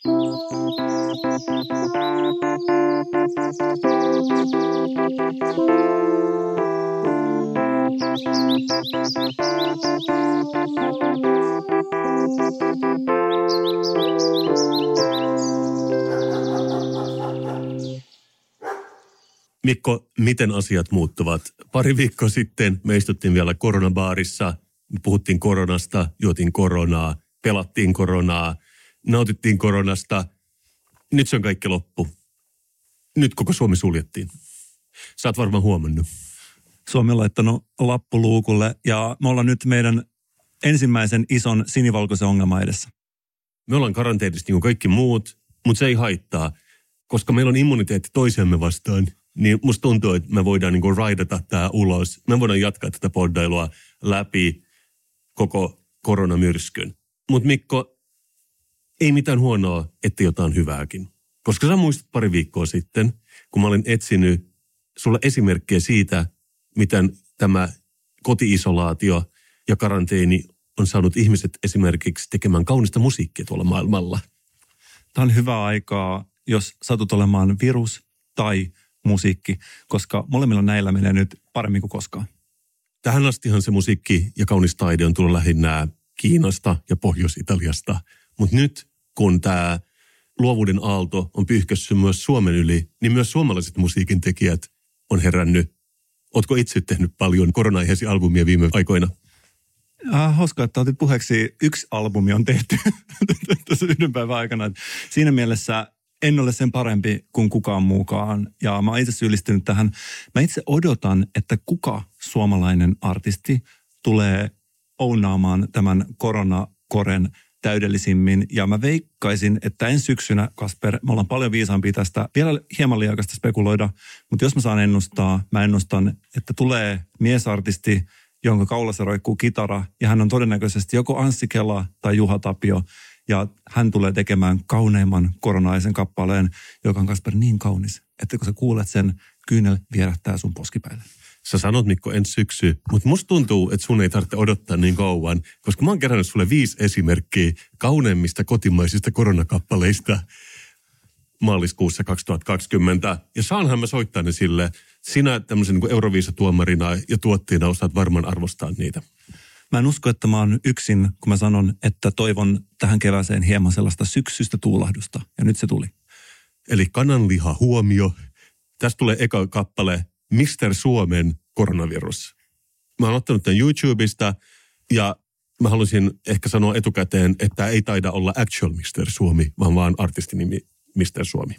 Mikko, miten asiat muuttuvat? Pari viikkoa sitten me istuttiin vielä koronabaarissa, me puhuttiin koronasta, juotiin koronaa, pelattiin koronaa, nautittiin koronasta. Nyt se on kaikki loppu. Nyt koko Suomi suljettiin. Sä oot varmaan huomannut. Suomi on laittanut lappu luukulle ja me ollaan nyt meidän ensimmäisen ison sinivalkoisen ongelman edessä. Me ollaan karanteenissa niin kuin kaikki muut, mutta se ei haittaa, koska meillä on immuniteetti toisiamme vastaan. Niin musta tuntuu, että me voidaan niin kuin raidata tää ulos. Me voidaan jatkaa tätä poddailua läpi koko koronamyrskyn. Mutta Mikko, ei mitään huonoa, että jotain hyvääkin. Koska sä muistat pari viikkoa sitten, kun mä olin etsinyt sulle esimerkkejä siitä, miten tämä koti-isolaatio ja karanteeni on saanut ihmiset esimerkiksi tekemään kaunista musiikkia tuolla maailmalla. Tämä on hyvää aikaa, jos satut olemaan virus tai musiikki, koska molemmilla näillä menee nyt paremmin kuin koskaan. Tähän astihan se musiikki ja kaunis taide on tullut lähinnä Kiinasta ja Pohjois-Italiasta. Mutta nyt, kun tämä luovuuden aalto on pyyhkässyt myös Suomen yli, niin myös suomalaiset musiikin tekijät on herännyt. Ootko itse tehnyt paljon korona-aiheisia albumia viime aikoina? Hauskaa, että otit puheeksi. Yksi albumi on tehty tässä yhden päivän aikana. Siinä mielessä en ole sen parempi kuin kukaan muukaan. Ja mä oon itse syyllistynyt tähän. Mä itse odotan, että kuka suomalainen artisti tulee ounaamaan tämän koronakoren täydellisimmin. Ja mä veikkaisin, että ensi syksynä, Kasper, me ollaan paljon viisaampia tästä. Vielä hieman liian aikaista spekuloida, mutta jos mä saan ennustaa, mä ennustan, että tulee miesartisti, jonka kaulassa roikkuu kitara. Ja hän on todennäköisesti joko Anssi Kela tai Juha Tapio. Ja hän tulee tekemään kauneimman koronaisen kappaleen, joka on, Kasper, niin kaunis, että kun sä kuulet sen, kyynel vierähtää sun poskipäille. Sä sanot, Mikko, ensi syksy, mutta musta tuntuu, että sun ei tarvitse odottaa niin kauan, koska mä oon kerännyt sulle 5 esimerkkiä kauneimmista kotimaisista koronakappaleista maaliskuussa 2020. Ja saanhan mä soittaa ne sille. Sinä tämmöisen niin kuin Euroviisa-tuomarina ja tuottajana osaat varmaan arvostaa niitä. Mä en usko, että mä oon yksin, kun mä sanon, että toivon tähän kevääseen hieman sellaista syksyistä tuulahdusta. Ja nyt se tuli. Eli kananliha huomio. Tästä tulee eka kappale Mr. Suomen koronavirus. Mä oon ottanut tämän YouTubesta ja mä haluaisin ehkä sanoa etukäteen, että ei taida olla actual Mr. Suomi, vaan artistinimi Mr. Suomi.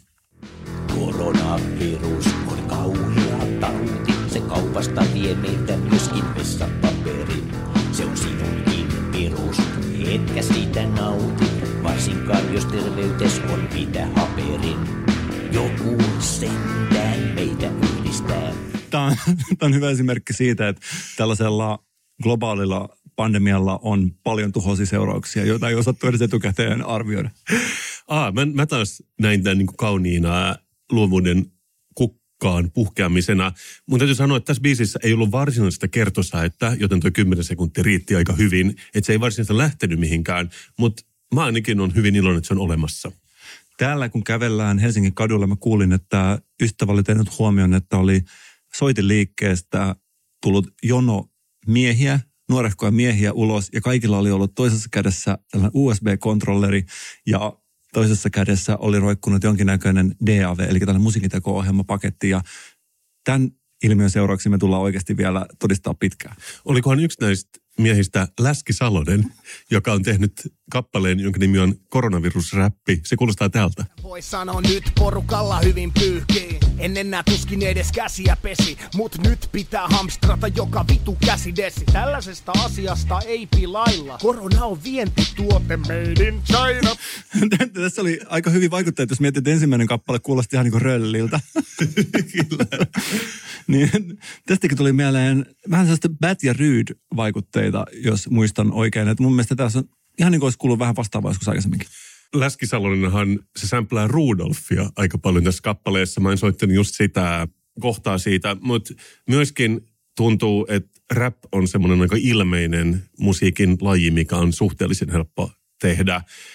Koronavirus on kauhea tauti. Se kaupasta vie meiltä myöskin vessapaperin. Se on sinunkin virus, etkä siitä nauti. Varsinkaan jos terveytes on mitä haperin. Joku sentään meitä yhdistää. Tämä on hyvä esimerkki siitä, että tällaisella globaalilla pandemialla on paljon tuhoisia seurauksia, joita ei osattu edes etukäteen arvioida. Mä taas näin tämän niin kuin kauniina luovuuden kukkaan puhkeamisena. Mun täytyy sanoa, että tässä biisissä ei ollut varsinaista kertosäettä, joten tuo 10 sekuntia riitti aika hyvin. Että se ei varsinaisesti lähtenyt mihinkään, mutta mä ainakin on hyvin iloinen, että se on olemassa. Täällä kun kävellään Helsingin kadulla, mä kuulin, että ystävä oli tehnyt huomioon, että oli soiteliikkeestä tullut jono miehiä, nuorehkoja miehiä ulos ja kaikilla oli ollut toisessa kädessä tällainen USB-kontrolleri ja toisessa kädessä oli roikkunut jonkinnäköinen DAW, eli tällainen musiikinteko-ohjelmapaketti ja tämän ilmiön seurauksia me tullaan oikeasti vielä todistaa pitkään. Olikohan yksi näistä miehistä Läski Salonen, joka on tehnyt kappaleen, jonka nimi on Koronavirusräppi. Se kuulostaa tältä. Voi sanoa nyt porukalla hyvin pyyhkii. Ennen nää tuskin edes käsiä pesi. Mut nyt pitää hamstrata joka vitu käsidesi. Tällaisesta asiasta ei pilailla. Korona on vientituote made in China. Tässä oli aika hyvin vaikuttaa, että jos mietit, että ensimmäinen kappale kuulosti ihan niin kuin rölliltä. Kyllä. Niin, tästäkin tuli mieleen vähän sellaista Bad ja Rude-vaikutteita, jos muistan oikein. Että mun mielestä tässä on ihan niin kuin olisi kuullut vähän vastaavaa joskus aikaisemminkin. Läski Salonenhan se sämplää Rudolfia aika paljon tässä kappaleessa. Mä en soittanut just sitä kohtaa siitä, mutta myöskin tuntuu, että rap on semmoinen aika ilmeinen musiikin laji, mikä on suhteellisen helppo tehdä.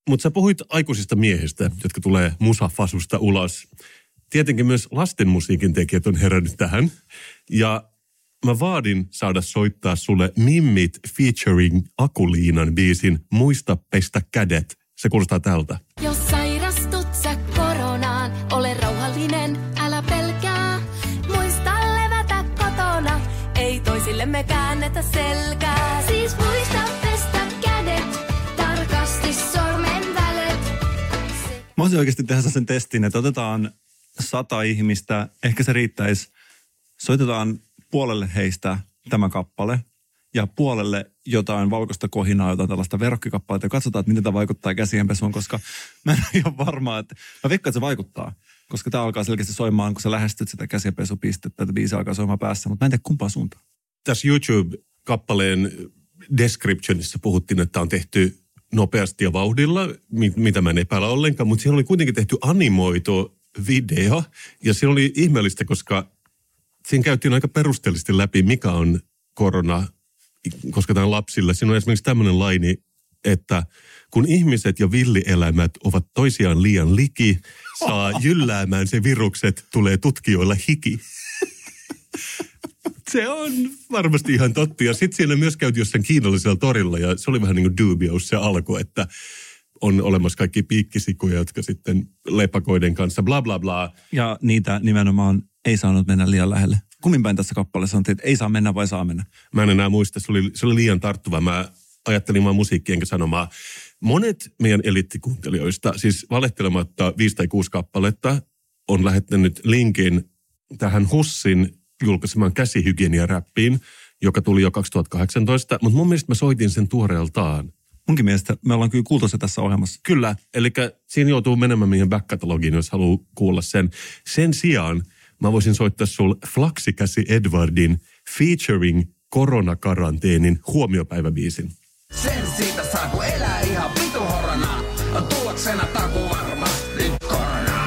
Mutta sä puhuit aikuisista miehistä, jotka tulee musafasusta ulos. Tietenkin myös lasten musiikin tekijät on herännyt tähän. Ja mä vaadin saada soittaa sulle Mimmit featuring Akuliinan biisin Muista pestä kädet. Se kuulostaa tältä. Jos sairastut sä koronaan, ole rauhallinen, älä pelkää. Muista levätä kotona, ei toisillemme käännetä selkää. Siis muista pestä kädet, tarkasti sormen välet. Mä olisin oikeasti tehdä sen testin, että otetaan 100 ihmistä, ehkä se riittäisi. Soitetaan puolelle heistä tämä kappale ja puolelle jotain valkoista kohinaa, jotain tällaista verrokkikappaletta ja katsotaan, että miten tämä vaikuttaa käsienpesuun, koska mä en ole ihan varma, että mä veikkaan, että se vaikuttaa, koska tämä alkaa selkeästi soimaan, kun sä lähestyt sitä käsienpesupistettä, että biisi alkaa soimaan päässä, mutta mä en tiedä kumpaa suuntaan. Tässä YouTube-kappaleen descriptionissa puhuttiin, että on tehty nopeasti ja vauhdilla, mitä mä en epäillä ollenkaan, mutta siellä oli kuitenkin tehty animoitu video ja se oli ihmeellistä, koska siinä käytiin aika perusteellisesti läpi, mikä on korona, koska tämä on lapsille. Siinä on esimerkiksi tämmöinen laini, että kun ihmiset ja villielämät ovat toisiaan liian liki, saa jylläämään se virukset, tulee tutkijoilla hiki. Se on varmasti ihan totta. Ja sitten siinä myös käytiin jossain kiinallisella torilla ja se oli vähän niin kuin dubious se alku, että on olemassa kaikki piikkisikuja, jotka sitten lepakoiden kanssa bla bla bla. Ja niitä nimenomaan ei saanut mennä liian lähelle. Kummin päin tässä kappaleessa sanottiin, että ei saa mennä vai saa mennä? Mä en enää muista, se oli liian tarttuva. Mä ajattelin vaan musiikkia enkä sanomaa. Monet meidän eliittikuuntelijoista, siis valehtelematta 5 tai 6 kappaletta, on lähettänyt linkin tähän Hussin julkaisemaan käsihygieniaräppiin, joka tuli jo 2018. Mutta mun mielestä mä soitin sen tuoreeltaan. Munkin mielestä me ollaan kyllä kuultu se tässä ohjelmassa. Kyllä, eli siinä joutuu menemään meidän back-katalogiin, jos haluaa kuulla sen. Sen sijaan mä voisin soittaa sul Flaksikäsi Edwardin featuring koronakaranteenin huomiopäiväbiisin. Sen siitä saa, kun elää ihan vitu horona. On tuloksena taku varmasti korona.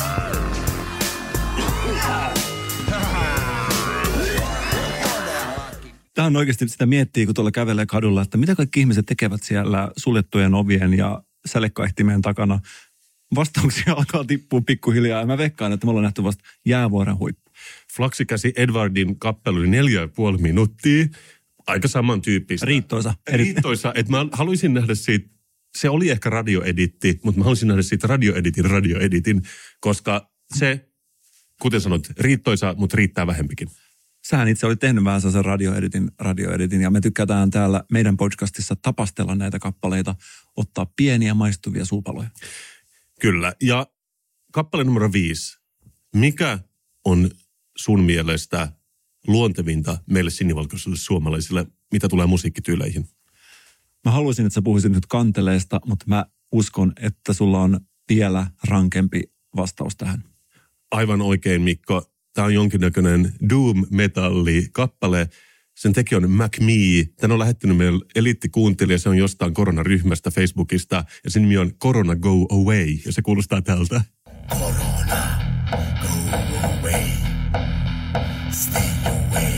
Tämä on oikeasti sitä miettii, kun tuolla kävelee kadulla, että mitä kaikki ihmiset tekevät siellä suljettujen ovien ja sälekkaihtimien takana. Vastauksia alkaa tippua pikkuhiljaa ja mä veikkaan, että me ollaan nähty vasta jäävuoren huippu. Flaksikäsi Edwardin kappelu oli 4,5 minuuttia. Aika samantyyppistä. Riittoisa. Riittoisa, että mä haluaisin nähdä siitä, se oli ehkä radioeditti, mutta mä haluaisin nähdä siitä radioeditin, koska se, kuten sanot, riittoisa, mutta riittää vähempikin. Sähän itse olit tehnyt vähän sen radioeditin ja me tykätään täällä meidän podcastissa tapastella näitä kappaleita, ottaa pieniä maistuvia suupaloja. Kyllä, ja kappale numero 5. Mikä on sun mielestä luontevinta meille sinivalkoisille suomalaisille, mitä tulee musiikkityyleihin? Mä haluaisin, että sä puhuisit nyt kanteleesta, mutta mä uskon, että sulla on vielä rankempi vastaus tähän. Aivan oikein, Mikko. Tämä on jonkinnäköinen doom-metalli-kappale. Sen tekijä on MacMe. Tän on lähettänyt meille eliittikuuntelija. Se on jostain koronaryhmästä Facebookista. Ja sen nimi on Corona Go Away. Ja se kuulostaa tältä. Corona, go away. Stay away.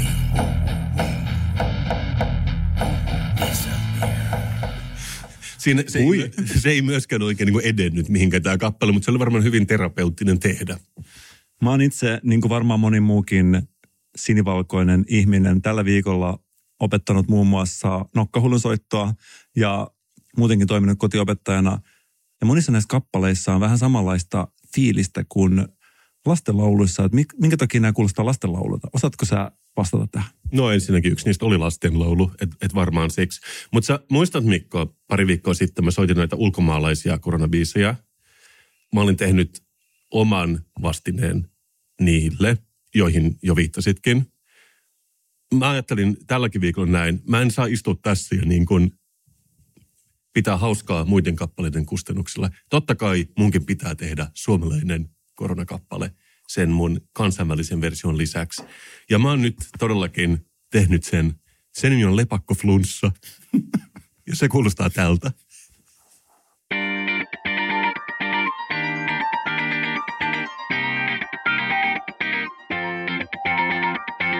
Siinä, se ei myöskään oikein niin kuin edennyt mihinkään tämä kappale, mutta se oli varmaan hyvin terapeuttinen tehdä. Mä oon itse, niin kuin varmaan moni muukin sinivalkoinen ihminen, tällä viikolla opettanut muun muassa nokkahullun soittoa ja muutenkin toiminut kotiopettajana. Ja monissa näissä kappaleissa on vähän samanlaista fiilistä kuin lastenlauluissa, että minkä takia nämä kuulostaa lastenlaululta? Osaatko sä vastata tähän? No ensinnäkin yksi niistä oli lastenlaulu, et varmaan siksi. Mutta sä muistat, Mikko, pari viikkoa sitten mä soitin näitä ulkomaalaisia koronabiisejä. Mä olin tehnyt oman vastineen niille, joihin jo viittasitkin. Mä ajattelin tälläkin viikolla näin, mä en saa istua tässä ja niin kuin pitää hauskaa muiden kappaleiden kustannuksilla. Totta kai munkin pitää tehdä suomalainen koronakappale sen mun kansainvälisen version lisäksi. Ja mä oon nyt todellakin tehnyt sen. Sen nimi on Lepakkoflunssa. Ja se kuulostaa tältä.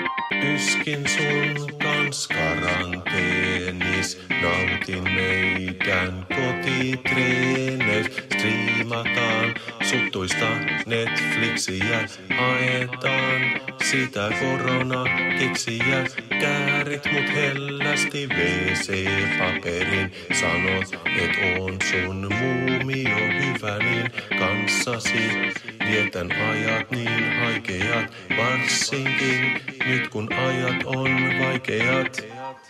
Yskin sun kans karanteenis, nautin meitä pelkän kotitreeneis. Striimataan suttuista Netflixiä, haetaan sitä koronakiksiä. Käärit mut hellästi WC-paperin, sanot et on sun muumio hyvä, niin kanssasi vietän ajat niin haikeat, varsinkin nyt kun ajat on vaikeat.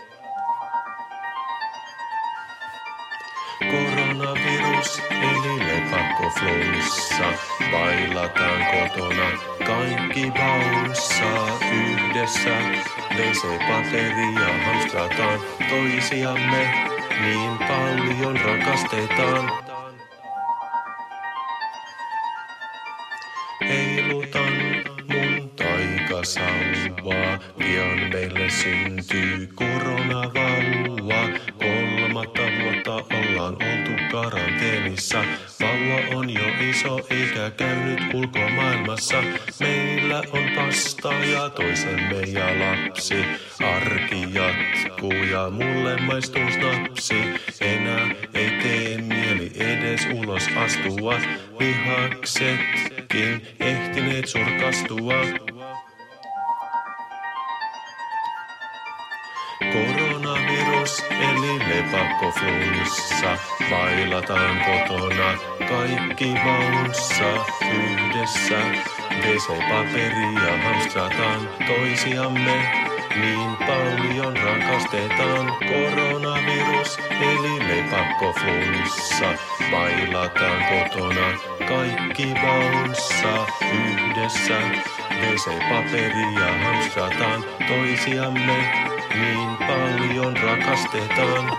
Koronavirus eli lepakkoflunssa, bailataan kotona, kaikki bounsaa yhdessä. WC-paperia hamstrataan, toisiamme niin paljon rakastetaan. Heilutan mun taikasauvaa, pian meille syntyy koronavauva. 3 vuotta ollaan oltu karanteenissa, vauva on jo iso eikä käynyt ulkomaailmassa. Meillä on pasta ja toisemme ja lapsi, arki jatkuu ja mulle maistuu snapsi. Enää ei tee mieli edes ulos astua, lihaksetkin ehtineet surkastua. Koronavirus eli lepakkoflunssa, bailataan kotona, kaikki bounssa yhdessä. WC-paperia hamstrataan, toisiamme niin paljon rakastetaan. Koronavirus eli lepakkoflunssa, bailataan kotona, kaikki bounssa yhdessä. WC-paperia hamstrataan, toisiamme niin paljon rakastetaan.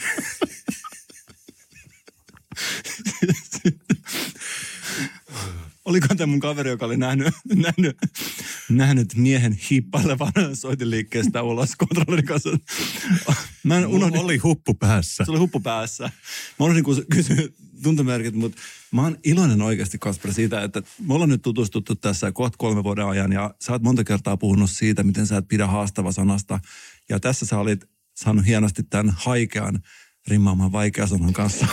Oliko tämä mun kaveri, joka oli nähnyt miehen hiippailevan soitiliikkeestä ulos kontrollerin kanssa? Oli huppu päässä. Se oli huppu päässä. Mä unohdin kysyä tuntomerkit, mutta mä oon iloinen oikeasti, Kasper, siitä, että me ollaan nyt tutustuttu tässä kohta 3 vuoden ajan ja sä oot monta kertaa puhunut siitä, miten sä et pidä haastava sanasta. Ja tässä sä olit saanut hienosti tämän haikean rimmaamaan vaikeasanan kanssa.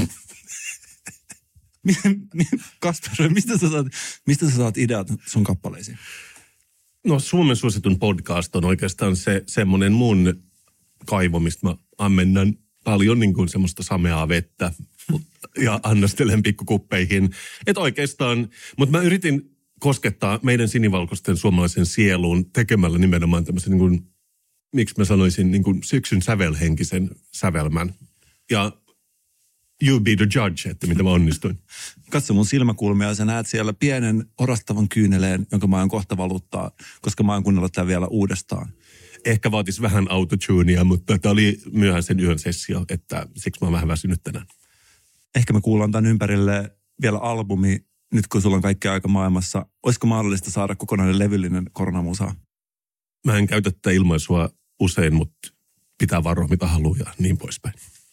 Kasper, mistä sä saat ideat sun kappaleisiin? No Suomen suositun podcast on oikeastaan semmoinen mun kaivo, mistä mä ammennan paljon niin kuin semmoista sameaa vettä ja annostelen pikkukuppeihin. Että oikeastaan, mutta mä yritin koskettaa meidän sinivalkoisten suomalaisen sieluun tekemällä nimenomaan tämmöisen niin kuin, miksi mä sanoisin, niin kuin syksyn sävelhenkisen sävelmän. Ja you be the judge, että mitä mä onnistuin. Katso mun silmäkulmia ja sä näet siellä pienen orastavan kyyneleen, jonka mä aion kohta valuttaa, koska mä aion kuunnella tämän vielä uudestaan. Ehkä vaatisi vähän autotunea, mutta tämä oli myöhäisen yön sessio, että siksi mä oon vähän väsynyt tänään. Ehkä me kuullaan tämän ympärille vielä albumi, nyt kun sulla on kaikkea aika maailmassa. Olisiko mahdollista saada kokonainen levyllinen koronamusaa? Mä en käytä tätä ilmaisua usein, mutta pitää varoa mitä haluaa ja niin poispäin.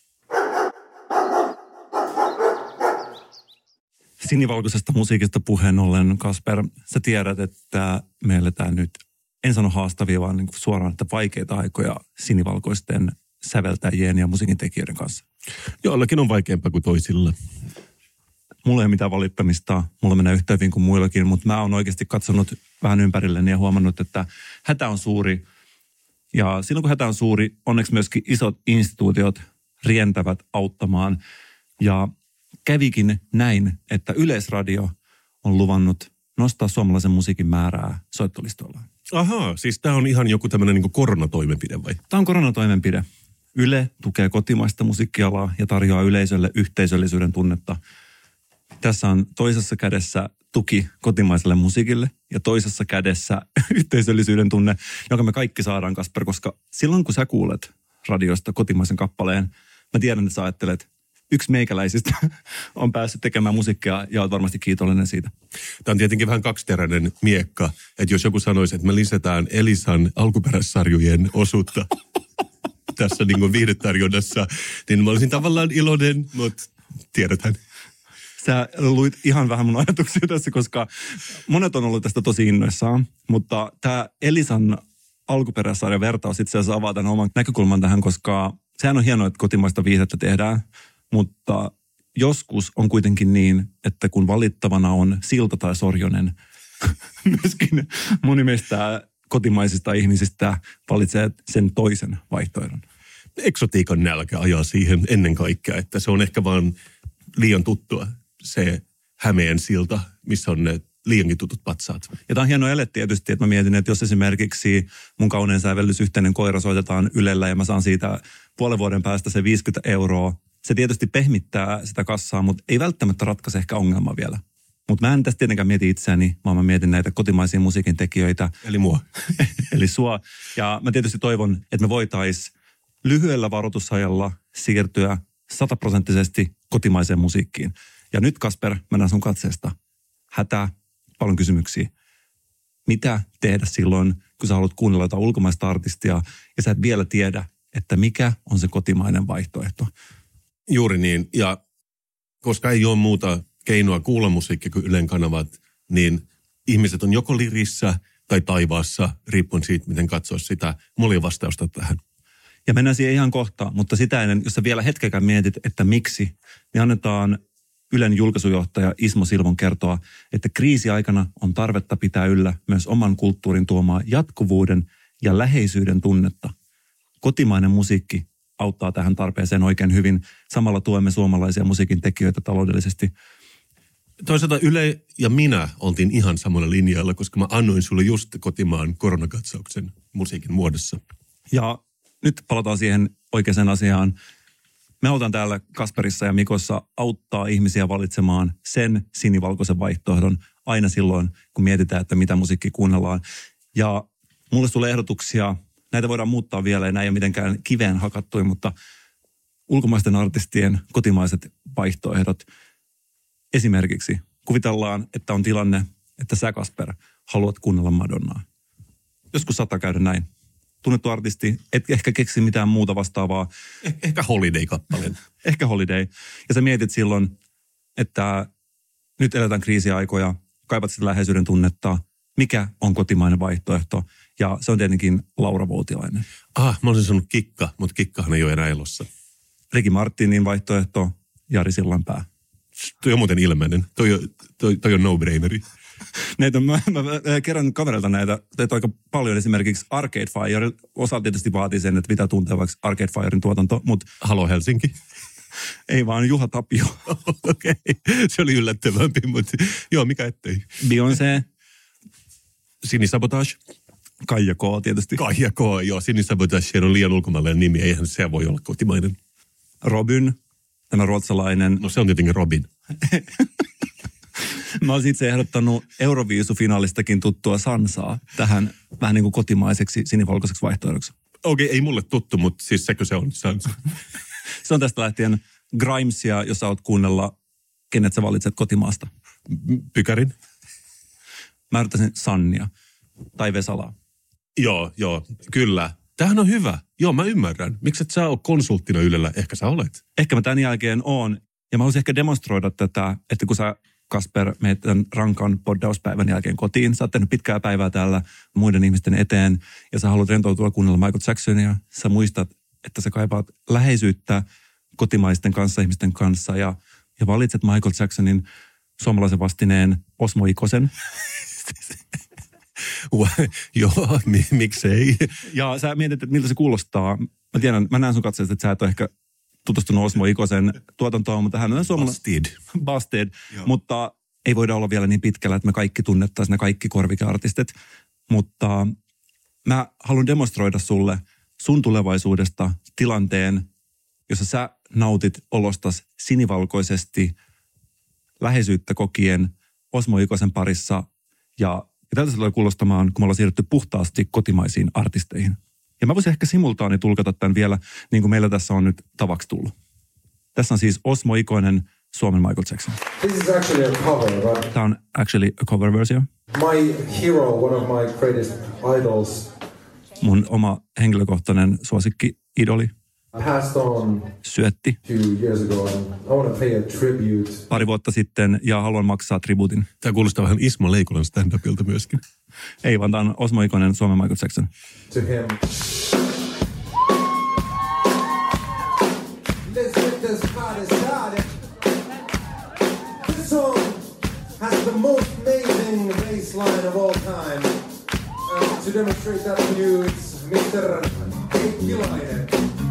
Sinivalkoisesta musiikista puheen ollen, Kasper, sä tiedät, että me eletään nyt, en sano haastavia, vaan niin suoraan, että vaikeita aikoja sinivalkoisten säveltäjien ja musiikin tekijöiden kanssa. Joillakin on vaikeampaa kuin toisilla. Mulla ei ole mitään valittamista, mulla menee yhtä hyvin kuin muillakin, mutta mä oon oikeasti katsonut vähän ympärilleni ja huomannut, että hätä on suuri. Ja silloin kun hätä on suuri, onneksi myöskin isot instituutiot rientävät auttamaan. Ja kävikin näin, että Yleisradio on luvannut nostaa suomalaisen musiikin määrää soittolistoillaan. Ahaa, siis tämä on ihan joku tämmöinen niin koronatoimenpide vai? Tämä on koronatoimenpide. Yle tukee kotimaista musiikkialaa ja tarjoaa yleisölle yhteisöllisyyden tunnetta. Tässä on toisessa kädessä tuki kotimaiselle musiikille ja toisessa kädessä yhteisöllisyyden tunne, jonka me kaikki saadaan, Kasper, koska silloin kun sä kuulet radiosta kotimaisen kappaleen, mä tiedän, että sä ajattelet, yksi meikäläisistä on päässyt tekemään musiikkia ja olet varmasti kiitollinen siitä. Tämä on tietenkin vähän kaksiteräinen miekka, että jos joku sanoisi, että me lisätään Elisan alkuperäissarjojen osuutta tässä niin kuin viihdetarjonnassa, niin mä olisin tavallaan iloinen, mutta tiedetään. Sä luit ihan vähän mun ajatuksia tässä, koska monet on ollut tästä tosi innoissaan, mutta tämä Elisan alkuperäissarjan vertaus itse asiassa avaa tämän oman näkökulman tähän, koska sehän on hienoa, että kotimaista viihdettä tehdään, mutta joskus on kuitenkin niin, että kun valittavana on Silta tai Sorjonen, myöskin moni meistä kotimaisista ihmisistä valitsee sen toisen vaihtoehdon. Eksotiikan nälkä ajaa siihen ennen kaikkea, että se on ehkä vaan liian tuttua se Hämeen silta, missä on ne liiankin tutut patsaat. Ja tämä on hieno ele tietysti, että mä mietin, että jos esimerkiksi mun Kaunein sävellys Yhteinen koira soitetaan Ylellä ja mä saan siitä puolen vuoden päästä se 50 €, se tietysti pehmittää sitä kassaa, mutta ei välttämättä ratkaise ehkä ongelmaa vielä. Mutta mä en tästä tietenkään mieti itseäni, vaan mä mietin näitä kotimaisia musiikin tekijöitä. Eli mua. Eli sua. Ja mä tietysti toivon, että me voitaisiin lyhyellä varoitusajalla siirtyä 100% kotimaiseen musiikkiin. Ja nyt Kasper, mä näen sun katseesta. Hätää, paljon kysymyksiä. Mitä tehdä silloin, kun sä haluat kuunnella jotain ulkomaista artistia ja sä et vielä tiedä, että mikä on se kotimainen vaihtoehto? Juuri niin. Ja koska ei ole muuta keinoa kuulla musiikkia kuin Ylen kanavat, niin ihmiset on joko lirissä tai taivaassa, riippuen siitä, miten katsoo sitä. Mulla ei ole vastausta tähän. Ja mennään siihen ihan kohta, mutta sitä ennen, jos sä vielä hetkekään mietit, että miksi, niin annetaan Ylen julkaisujohtaja Ismo Silvon kertoa, että kriisiaikana on tarvetta pitää yllä myös oman kulttuurin tuomaa jatkuvuuden ja läheisyyden tunnetta. Kotimainen musiikki auttaa tähän tarpeeseen oikein hyvin. Samalla tuemme suomalaisia musiikin tekijöitä taloudellisesti. Toisaalta Yle ja minä oltiin ihan samalla linjalla, koska mä annoin sulle just kotimaan koronakatsauksen musiikin muodossa. Ja nyt palataan siihen oikeaan asiaan. Me halutaan täällä Kasperissa ja Mikossa auttaa ihmisiä valitsemaan sen sinivalkoisen vaihtoehdon aina silloin, kun mietitään, että mitä musiikkia kuunnellaan. Ja mulle tulee ehdotuksia. Näitä voidaan muuttaa vielä ja näin ei ole mitenkään kiveen hakattuja, mutta ulkomaisten artistien kotimaiset vaihtoehdot. Esimerkiksi kuvitellaan, että on tilanne, että sä Kasper haluat kuunnella Madonnaa. Joskus saattaa käydä näin. Tunnettu artisti, et ehkä keksi mitään muuta vastaavaa. Ehkä Holiday-kappaleen. Ehkä Holiday. Ja sä mietit silloin, että nyt eletään kriisiaikoja, kaipat sitä läheisyyden tunnetta. Mikä on kotimainen vaihtoehto? Ja se on tietenkin Laura Voutilainen. Mä olisin sanonut Kikka, mutta Kikkahan ei ole enää elossa. Ricky Martinin vaihtoehto, Jari Sillanpää. Toi on muuten ilmeinen. Toi on no-braineri. Näitä mä kerron kavereilta näitä aika paljon. Esimerkiksi Arcade Fire. Osa tietysti vaatii sen, että mitä tuntee vaikka Arcade Firen tuotanto, mutta Halo Helsinki. Ei vaan Juha Tapio. Okei. Se oli yllättävämpi, mutta joo, mikä ettei. Beyoncé. Sinisabotage. Kaija K. tietysti. Kaija K. Joo, Sinisabotage on liian ulkomaalainen nimi. Eihän se voi olla kotimainen. Robin. Tämä ruotsalainen. No se on tietenkin Robin. Mä olisin itse ehdottanut Euroviisu-finaalistakin tuttua Sansaa tähän vähän niin kuin kotimaiseksi sinivalkoiseksi vaihtoehdoksi. Okei, ei mulle tuttu, mutta siis sekö se on Sansa? Se on tästä lähtien Grimesia, jos sä oot kuunnella, kenet sä valitset kotimaasta. Pykärin? Mä yrittäisin Sannia tai Vesalaa. Joo, kyllä. Tämähän on hyvä. Joo, mä ymmärrän. Miksi et sä ole konsulttina Ylellä? Ehkä sä olet. Ehkä mä tämän jälkeen oon. Ja mä haluaisin ehkä demonstroida tätä, että kun sä, Kasper, meet tämän rankan poddauspäivän jälkeen kotiin. Sä oot tehnyt pitkää päivää täällä muiden ihmisten eteen ja sä haluat rentoutua kuunnella Michael Jacksonia. Sä muistat, että sä kaipaat läheisyyttä kotimaisten kanssa, ihmisten kanssa ja valitset Michael Jacksonin suomalaisen vastineen Osmo Ikosen. Joo, miksei? Ja sä mietit, että miltä se kuulostaa. Mä tiedän, mä näen sun katseesta, että sä et ole ehkä tutustunut Osmo Ikosen tuotantoon, mutta hän on suomalainen. Busted. Mutta ei voida olla vielä niin pitkällä, että me kaikki tunnettaisiin ne kaikki korvikeartistit. Mutta mä haluan demonstroida sulle sun tulevaisuudesta tilanteen, jossa sä nautit olostas sinivalkoisesti läheisyyttä kokien Osmo Ikosen parissa ja tältä se tulee kuulostamaan, kun me ollaan siirrytty puhtaasti kotimaisiin artisteihin. Ja mä voisin ehkä simultaani tulkata tämän vielä, niin kuin meillä tässä on nyt tavaksi tullut. Tässä on siis Osmo Ikonen, Suomen Michael Jackson. This is actually a cover, right? Tämä on actually a cover versio. My hero, one of my greatest idols. Mun oma henkilökohtainen suosikki-idoli. Passed on syötti 2 years ago and I want to pay a tribute. Pari vuotta sitten ja haluan maksaa tribuutin. Tämä kuulostaa vähän Ismo Leikolan stand-upilta myöskin. Ei, vaan tämä on Osmo Ikonen, Suomen Michael Jackson. To him. This song has the most amazing bass line of all time. And to demonstrate that to you, it's Mr. Heikkilahinen.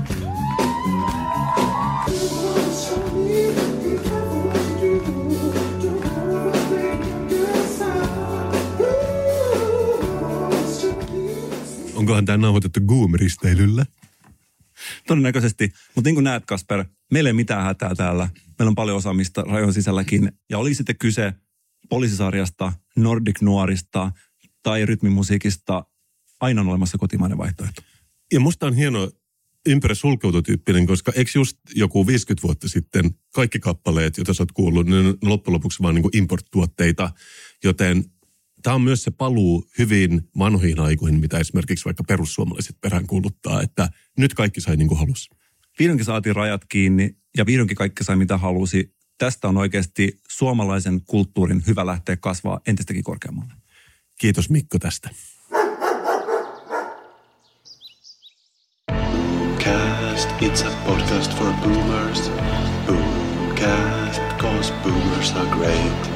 Onkohan tämä nauhoitettu Goom-risteilyllä? Todennäköisesti. Mutta niin kuin näet, Kasper, meillä ei mitään hätää täällä. Meillä on paljon osaamista rajojen sisälläkin. Ja oli sitten kyse poliisisarjasta, Nordic Noirista tai rytmimusiikista, aina on olemassa kotimainen vaihtoehto. Ja musta on hieno ympärisulkeututyyppinen, koska eikö just joku 50 vuotta sitten kaikki kappaleet, joita sä oot kuullut, ne on loppujen lopuksi vaan niin kuin import-tuotteita, joten tämä on myös se paluu hyvin vanhoihin aikoihin, mitä esimerkiksi vaikka perussuomalaiset peräänkuuluttaa, että nyt kaikki sai niin kuin halusi. Vihdoinkin saatiin rajat kiinni ja vihdoinkin kaikki sai mitä halusi. Tästä on oikeasti suomalaisen kulttuurin hyvä lähteä kasvaa entistäkin korkeammalle. Kiitos Mikko tästä. Boomcast, it's a podcast for boomers. Boomcast, 'cause boomers are great.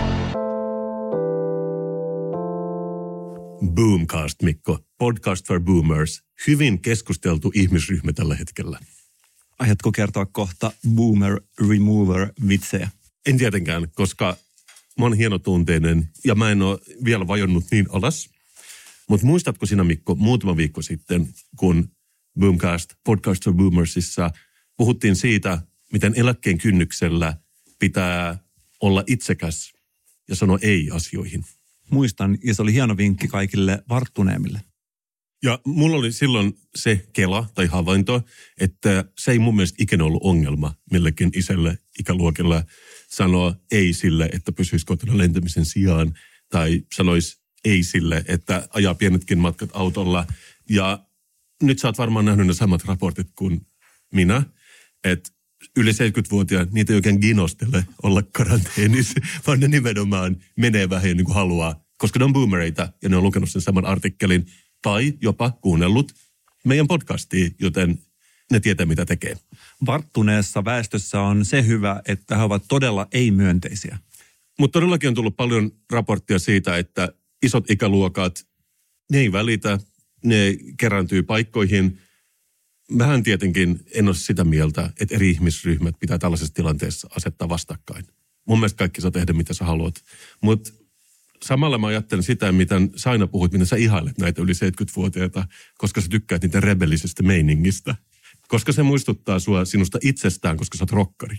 Boomcast, Mikko. Podcast for boomers. Hyvin keskusteltu ihmisryhmä tällä hetkellä. Aiotko kertoa kohta boomer remover -vitsejä? En tietenkään, koska mä oon hienotunteinen ja mä en ole vielä vajonnut niin alas. Mutta muistatko sinä, Mikko, muutama viikko sitten, kun Boomcast, Podcast for Boomersissa puhuttiin siitä, miten eläkkeen kynnyksellä pitää olla itsekäs ja sanoa ei asioihin. Muistan, ja se oli hieno vinkki kaikille varttuneemmille. Ja mulla oli silloin se kela tai havainto, että se ei mun mielestä ikinä ollut ongelma millekin isälle ikäluokilla sanoa ei sille, että pysyisi kotona lentämisen sijaan, tai sanoisi ei sille, että ajaa pienetkin matkat autolla. Ja nyt sä oot varmaan nähnyt ne samat raportit kuin minä, että yli 70-vuotiaat, niitä ei oikein ginostele olla karanteenissa, vaan ne nimenomaan menee vähän niin kuin haluaa, koska ne on boomereita ja ne on lukenut sen saman artikkelin tai jopa kuunnellut meidän podcastia, joten ne tietää mitä tekee. Varttuneessa väestössä on se hyvä, että he ovat todella ei-myönteisiä. Mutta todellakin on tullut paljon raporttia siitä, että isot ikäluokat, ne ei välitä, ne kerääntyy paikkoihin. Mähän tietenkin en ole sitä mieltä, että eri ihmisryhmät pitää tällaisessa tilanteessa asettaa vastakkain. Mun mielestä kaikki saa tehdä, mitä sä haluat. Mutta samalla mä ajattelen sitä, mitä sä aina puhut, miten sä ihailet näitä yli 70-vuotiaita, koska sä tykkäät niitä rebellisestä meiningistä. Koska se muistuttaa sua sinusta itsestään, koska sä oot rokkari.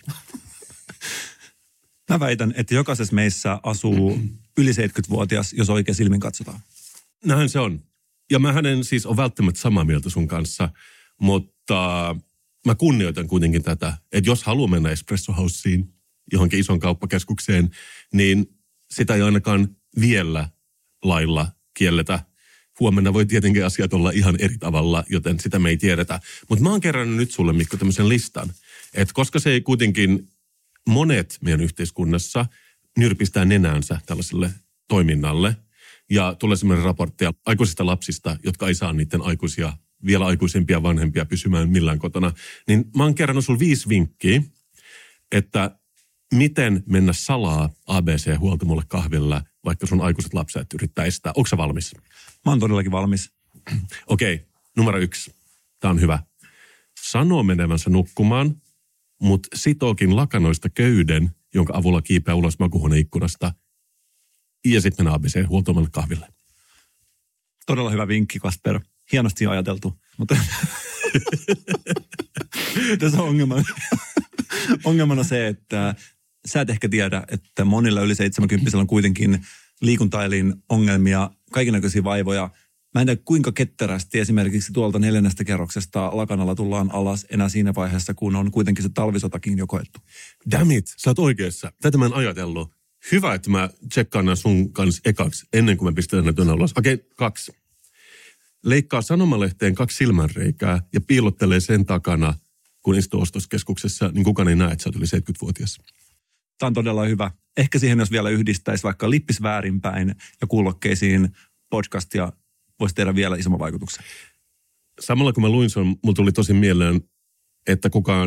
Mä väitän, että jokaisessa meissä asuu yli 70-vuotias, jos oikein silmin katsotaan. Näin se on. Ja mähän en siis ole välttämättä samaa mieltä sun kanssa, mutta mä kunnioitan kuitenkin tätä, että jos haluaa mennä Espresso Houseen, johonkin ison kauppakeskukseen, niin sitä ei ainakaan vielä lailla kielletä. Huomenna voi tietenkin asiat olla ihan eri tavalla, joten sitä me ei tiedetä. Mutta mä oon kerännyt nyt sulle, Mikko, tämmöisen listan, että koska se ei kuitenkin monet meidän yhteiskunnassa nyrpistää nenäänsä tällaiselle toiminnalle, ja tulee semmoinen raportti aikuisista lapsista, jotka ei saa niiden aikuisia, vielä aikuisempia vanhempia pysymään millään kotona. Niin mä oon kerännyt sulle 5 vinkkiä, että miten mennä salaa ABC-huoltamolle kahvilla, vaikka sun aikuiset lapset yrittää estää. Onko sä valmis? Mä oon todellakin valmis. Okei, numero 1. Tää on hyvä. Sanoo menevänsä nukkumaan, mutta sitookin lakanoista köyden, jonka avulla kiipeää ulos makuuhuoneikkunasta. Ja sitten mennään ABC-huoltamolle kahville. Todella hyvä vinkki, Kasper. Hienosti ajateltu, mutta tässä on ongelmana se, että sä et ehkä tiedä, että monilla yli 70 on kuitenkin liikuntaelin ongelmia, kaikennäköisiä vaivoja. Mä en tiedä, kuinka ketterästi esimerkiksi tuolta 4. kerroksesta lakanalla tullaan alas enää siinä vaiheessa, kun on kuitenkin se talvisotakin jo koettu. Damn it, sä oot oikeassa. Tätä mä en ajatellut. Hyvä, että mä tsekkaan nämä sun kanssa ekaksi, ennen kuin mä pistän ne tuonne ulos. Okei, 2. Leikkaa sanomalehteen 2 silmänreikää ja piilottelee sen takana, kun istuu ostoskeskuksessa, niin kukaan ei näe, että sä oot yli 70-vuotias. Tämä on todella hyvä. Ehkä siihen, jos vielä yhdistäisi vaikka lippis väärinpäin ja kuulokkeisiin podcastia, voisi tehdä vielä isomman vaikutuksen. Samalla kun mä luin sen, mulla tuli tosi mieleen, että kukaan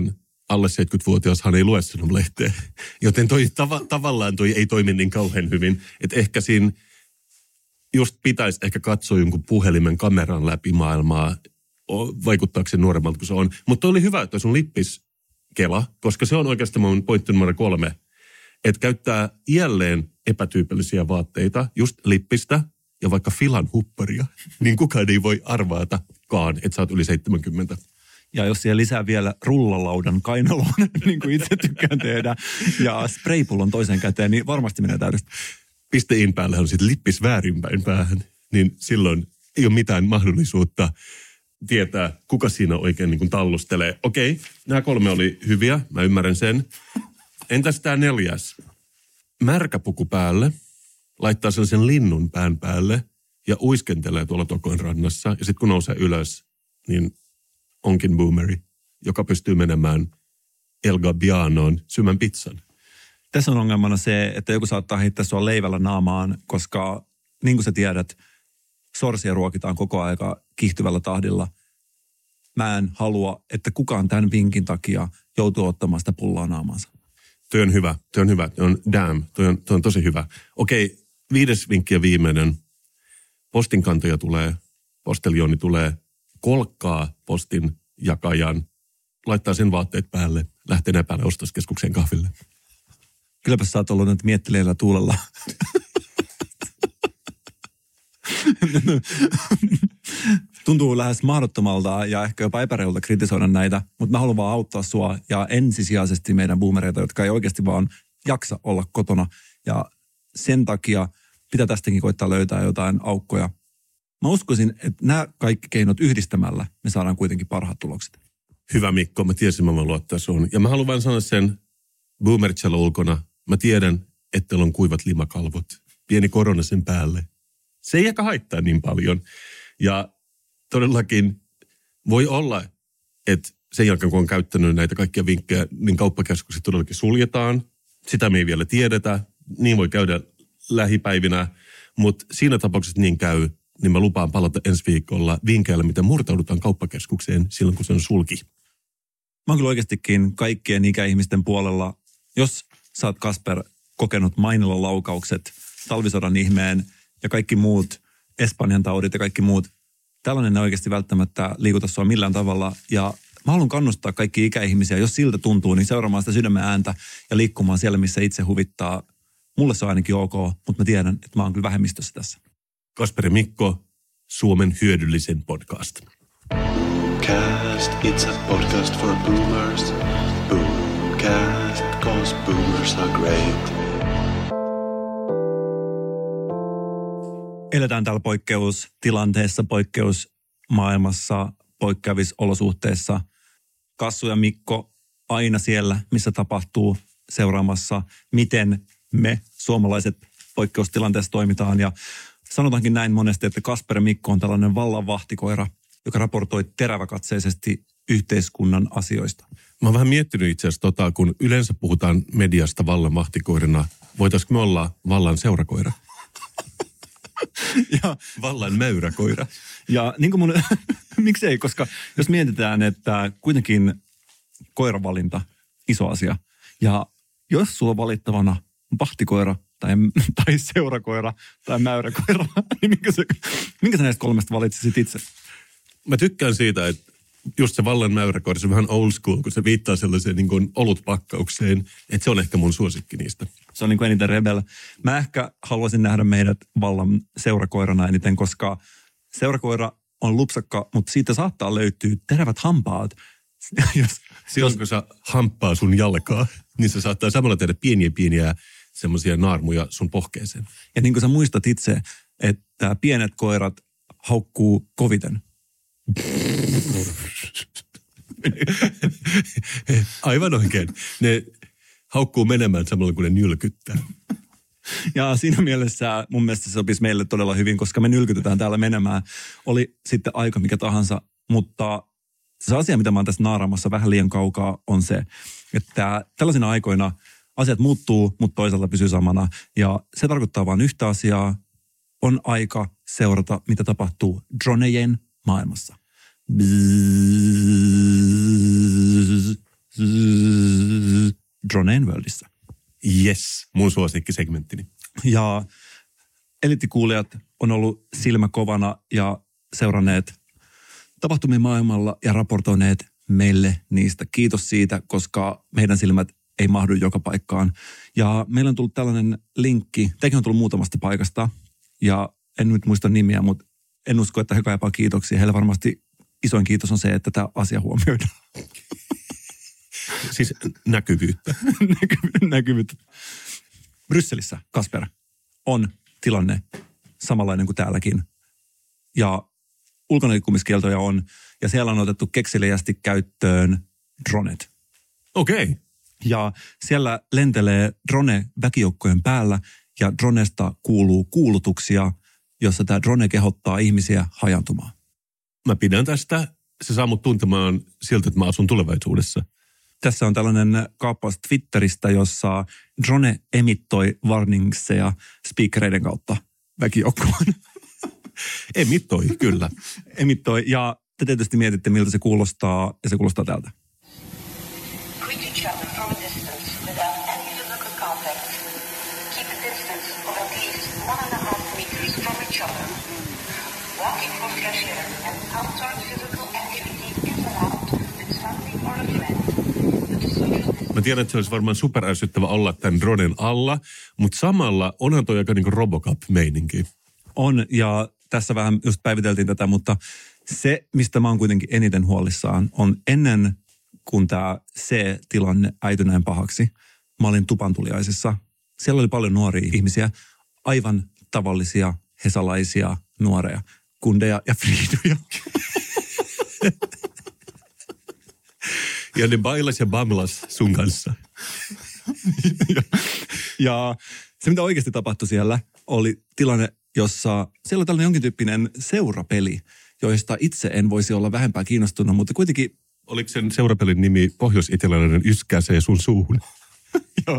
alle 70-vuotiashan ei lue sanomalehteä. Joten tavallaan toi ei toimi niin kauhean hyvin. Että ehkä siinä just pitäisi ehkä katsoa jonkun puhelimen kameran läpi maailmaa, vaikuttaako se nuoremmalta kuin se on. Mutta oli hyvä, että sun lippiskela, koska se on oikeastaan mun pointti numero 3, että käyttää jälleen epätyypillisiä vaatteita, just lippistä ja vaikka filan hupparia, niin kukaan ei voi arvaatakaan, että sä oot yli 70. Ja jos siellä lisää vielä rullalaudan kainaloon, niin kuin itse tykkään tehdä, ja spraypullon toiseen käteen, niin varmasti menee täydellisesti. Pistein päälle on sitten lippis väärinpäin päähän, niin silloin ei ole mitään mahdollisuutta tietää, kuka siinä oikein niin kuin tallustelee. Okei, nämä 3 oli hyviä, mä ymmärrän sen. Entäs tämä 4? Märkäpuku päälle, laittaa sellaisen linnun pään päälle ja uiskentelee tuolla Tokoin rannassa. Ja sitten kun nousee ylös, niin onkin boomeri, joka pystyy menemään El Gabbianoon syömään pizzan. Tässä on ongelmana se, että joku saattaa heittää sua leivällä naamaan, koska niin kuin sä tiedät, sorsia ruokitaan koko aika kiihtyvällä tahdilla. Mä en halua, että kukaan tämän vinkin takia joutuu ottamaan sitä pullaa naamaansa. Toi on hyvä. Toi on damn. Toi on tosi hyvä. Okei, 5. vinkki ja viimeinen. Postinkantaja tulee, posteljoni tulee, kolkkaa postin jakajan, laittaa sen vaatteet päälle, lähtee näpäälle ostoskeskukseen kahville. Kylläpä sä oot ollut nyt mietteleillä tuulella. Tuntuu lähes mahdottomalta ja ehkä jopa epäreilulta kritisoida näitä, mutta mä haluan vaan auttaa sua ja ensisijaisesti meidän boomereita, jotka ei oikeasti vaan jaksa olla kotona. Ja sen takia pitää tästäkin koittaa löytää jotain aukkoja. Mä uskoisin, että nämä kaikki keinot yhdistämällä me saadaan kuitenkin parhaat tulokset. Hyvä Mikko, mä tiesin, mä voin luottaa sun. Ja mä haluan vain sanoa sen boomerit siellä ulkona. Mä tiedän, että teillä on kuivat limakalvot. Pieni korona sen päälle. Se ei ehkä haittaa niin paljon. Ja todellakin voi olla, että sen jälkeen kun on käyttänyt näitä kaikkia vinkkejä, niin kauppakeskukset todellakin suljetaan. Sitä me ei vielä tiedetä. Niin voi käydä lähipäivinä. Mutta siinä tapauksessa niin käy, niin mä lupaan palata ensi viikolla vinkkeillä, miten murtaudutaan kauppakeskukseen silloin, kun se on sulki. Mä oon kyllä oikeastikin kaikkien ikäihmisten puolella. Jos sä oot, Kasper, kokenut Mainilon laukaukset, talvisodan ihmeen ja kaikki muut, Espanjan taudit ja kaikki muut, tällainen ei oikeasti välttämättä liikuta sua millään tavalla. Ja mä haluan kannustaa kaikki ikäihmisiä, jos siltä tuntuu, niin seuraamaan sitä sydämen ääntä ja liikkumaan siellä, missä itse huvittaa. Mulle se on ainakin ok, mutta mä tiedän, että mä oon kyllä vähemmistössä tässä. Kasper ja Mikko, Suomen hyödyllisen podcast. Boomcast, it's a podcast for boomers. Boomcast, cause boomers are great. Eletään täällä poikkeustilanteessa, poikkeusmaailmassa, poikkeavissa olosuhteissa. Kassu ja Mikko aina siellä, missä tapahtuu, seuraamassa, miten me suomalaiset poikkeustilanteessa toimitaan. Ja sanotaankin näin monesti, että Kasper ja Mikko on tällainen vallan vahtikoira, joka raportoi teräväkatseisesti yhteiskunnan asioista. Mä oon vähän miettinyt itse asiassa kun yleensä puhutaan mediasta vallan vahtikoirina, voitaisiinko me olla vallan seurakoira? Ja vallan mäyräkoira. Ja niin kuin miksei, koska jos mietitään, että kuitenkin koiravalinta, iso asia. Ja jos sulla on valittavana vahtikoira tai seurakoira tai mäyräkoira, niin minkä sä näistä 3 valitsisit itse? Mä tykkään siitä, että just se vallan mäyräkoira, se on vähän old school, kun se viittaa sellaiseen niin kuin olutpakkaukseen, että se on ehkä mun suosikki niistä. Se on niin kuin eniten rebel. Mä ehkä haluaisin nähdä meidät vallan seurakoirana eniten, koska seurakoira on lupsakka, mutta siitä saattaa löytyä terävät hampaat. Silloin kun sä hamppaa sun jalkaa, niin se saattaa samalla tehdä pieniä semmoisia naarmuja sun pohkeeseen. Ja niin kuin sä muistat itse, että pienet koirat haukkuu koviten. Aivan oikein. Ne haukkuu menemään samalla kun ne nylkyttää. Ja siinä mielessä mun mielestä se sopisi meille todella hyvin, koska me nylkytetään täällä menemään. Oli sitten aika mikä tahansa, mutta se asia, mitä mä oon tässä naaraamassa vähän liian kaukaa, on se, että tällaisina aikoina asiat muuttuu, mutta toisaalta pysyy samana. Ja se tarkoittaa vain yhtä asiaa. On aika seurata, mitä tapahtuu dronejen maailmassa. Droneen Worldissa. Yes, mun suosikkisegmenttini. Ja eliittikuulijat on ollut silmä kovana ja seuranneet tapahtumia maailmalla ja raportoineet meille niistä. Kiitos siitä, koska meidän silmät ei mahdu joka paikkaan. Ja meillä on tullut tällainen linkki, tekin on tullut muutamasta paikasta ja en nyt muista nimiä, mutta en usko, että he kaipaa kiitoksia. Heillä varmasti isoin kiitos on se, että tämä asia huomioidaan. Siis näkyvyyttä. Näkyvyyttä. Brysselissä, Kasper, on tilanne samanlainen kuin täälläkin. Ja ulkonaliikkumiskieltoja on, ja siellä on otettu kekseliästi käyttöön dronet. Okei. Okay. Ja siellä lentelee drone väkijoukkojen päällä, ja dronesta kuuluu kuulutuksia, jossa tämä drone kehottaa ihmisiä hajantumaan. Mä pidän tästä. Se saa mut tuntemaan siltä, että mä asun tulevaisuudessa. Tässä on tällainen kaappaus Twitteristä, jossa drone emittoi warningseja speakereiden kautta väkijoukkoon. Emittoi, kyllä. Emittoi, ja te tietysti mietitte, miltä se kuulostaa, ja se kuulostaa tältä. Greet each other from a distance without any physical contact. Keep a distance of at least 1.5 meters from each other. Walking for fresh air and outdoor physical activity is allowed with family or a friend. Mä tiedän, että se olisi varmaan superärsyttävä olla tämän dronen alla, mutta samalla onhan toi aika niin kuin Robocop-meininki. On, ja tässä vähän just päiviteltiin tätä, mutta se, mistä mä oon kuitenkin eniten huolissaan, on ennen kuin tämä C-tilanne äityi näin pahaksi. Mä olin tupantuliaisissa. Siellä oli paljon nuoria ihmisiä, aivan tavallisia hesalaisia nuoreja, kundeja ja friiduja. Ja ne bailas ja bamlas sun kanssa. ja se, mitä oikeasti tapahtui siellä, oli tilanne, jossa siellä oli tällainen jonkin tyyppinen seurapeli, joista itse en voisi olla vähempää kiinnostunut, mutta kuitenkin... Oliko sen seurapelin nimi Pohjois-Italialainen yskäsee sun suuhun? Joo.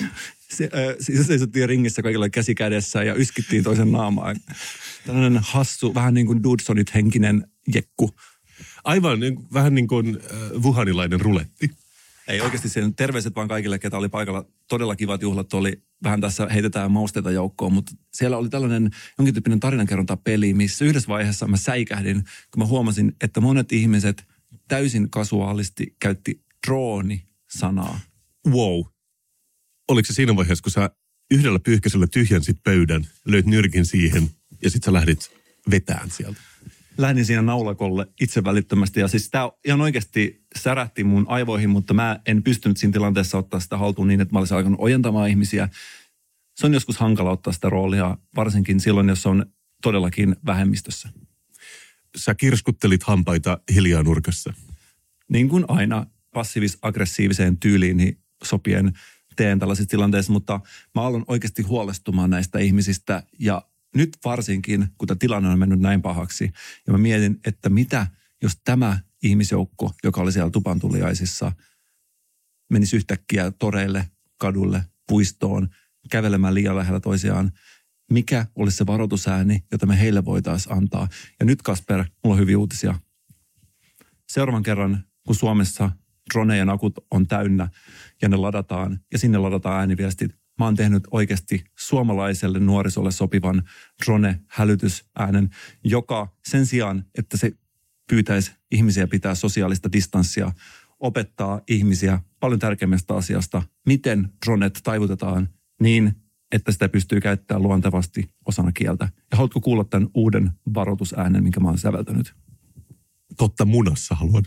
Se seisottiin ringissä kaikilla käsi kädessä ja yskittiin toisen naamaan. Tällainen hassu, vähän niin kuin Dudesonit henkinen jekku. Aivan, vähän niin kuin wuhanilainen ruletti. Ei oikeasti sen terveiset vaan kaikille, ketä oli paikalla. Todella kivat juhlat oli. Vähän tässä heitetään mausteita joukkoon, mutta siellä oli tällainen jonkin tyyppinen tarinankerrontapeli, missä yhdessä vaiheessa mä säikähdin, kun mä huomasin, että monet ihmiset täysin kasuaalisti käytti drooni-sanaa. Wow. Oliko se siinä vaiheessa, kun sä yhdellä pyyhkäisellä tyhjensit pöydän, löit nyrkin siihen ja sit sä lähdit vetään sieltä? Lähdin siinä naulakolle itse välittömästi ja siis tämä ihan oikeasti särähti mun aivoihin, mutta mä en pystynyt siinä tilanteessa ottaa sitä haltuun niin, että mä olisin alkanut ojentamaan ihmisiä. Se on joskus hankala ottaa sitä roolia, varsinkin silloin, jos on todellakin vähemmistössä. Sä kirskuttelit hampaita hiljaa nurkassa. Niin kuin aina passiivis-aggressiiviseen tyyliin sopien teen tällaisissa tilanteissa, mutta mä aloin oikeasti huolestumaan näistä ihmisistä ja nyt varsinkin, kun tämä tilanne on mennyt näin pahaksi, ja mä mietin, että mitä, jos tämä ihmisjoukko, joka oli siellä tupantuliaisissa, menisi yhtäkkiä toreille, kadulle, puistoon, kävelemään liian lähellä toisiaan. Mikä olisi se varoitusääni, jota me heille voitaisiin antaa? Ja nyt, Kasper, mulla on hyviä uutisia. Seuraavan kerran, kun Suomessa dronejen akut on täynnä ja ne ladataan, ja sinne ladataan ääniviestit, mä oon tehnyt oikeasti suomalaiselle nuorisolle sopivan drone-hälytysäänen, joka sen sijaan, että se pyytäisi ihmisiä pitää sosiaalista distanssia, opettaa ihmisiä paljon tärkeimmästä asiasta, miten dronet taivutetaan niin, että sitä pystyy käyttämään luontevasti osana kieltä. Ja haluatko kuulla tämän uuden varoitusäänen, minkä mä oon säveltänyt? Totta munassa haluan.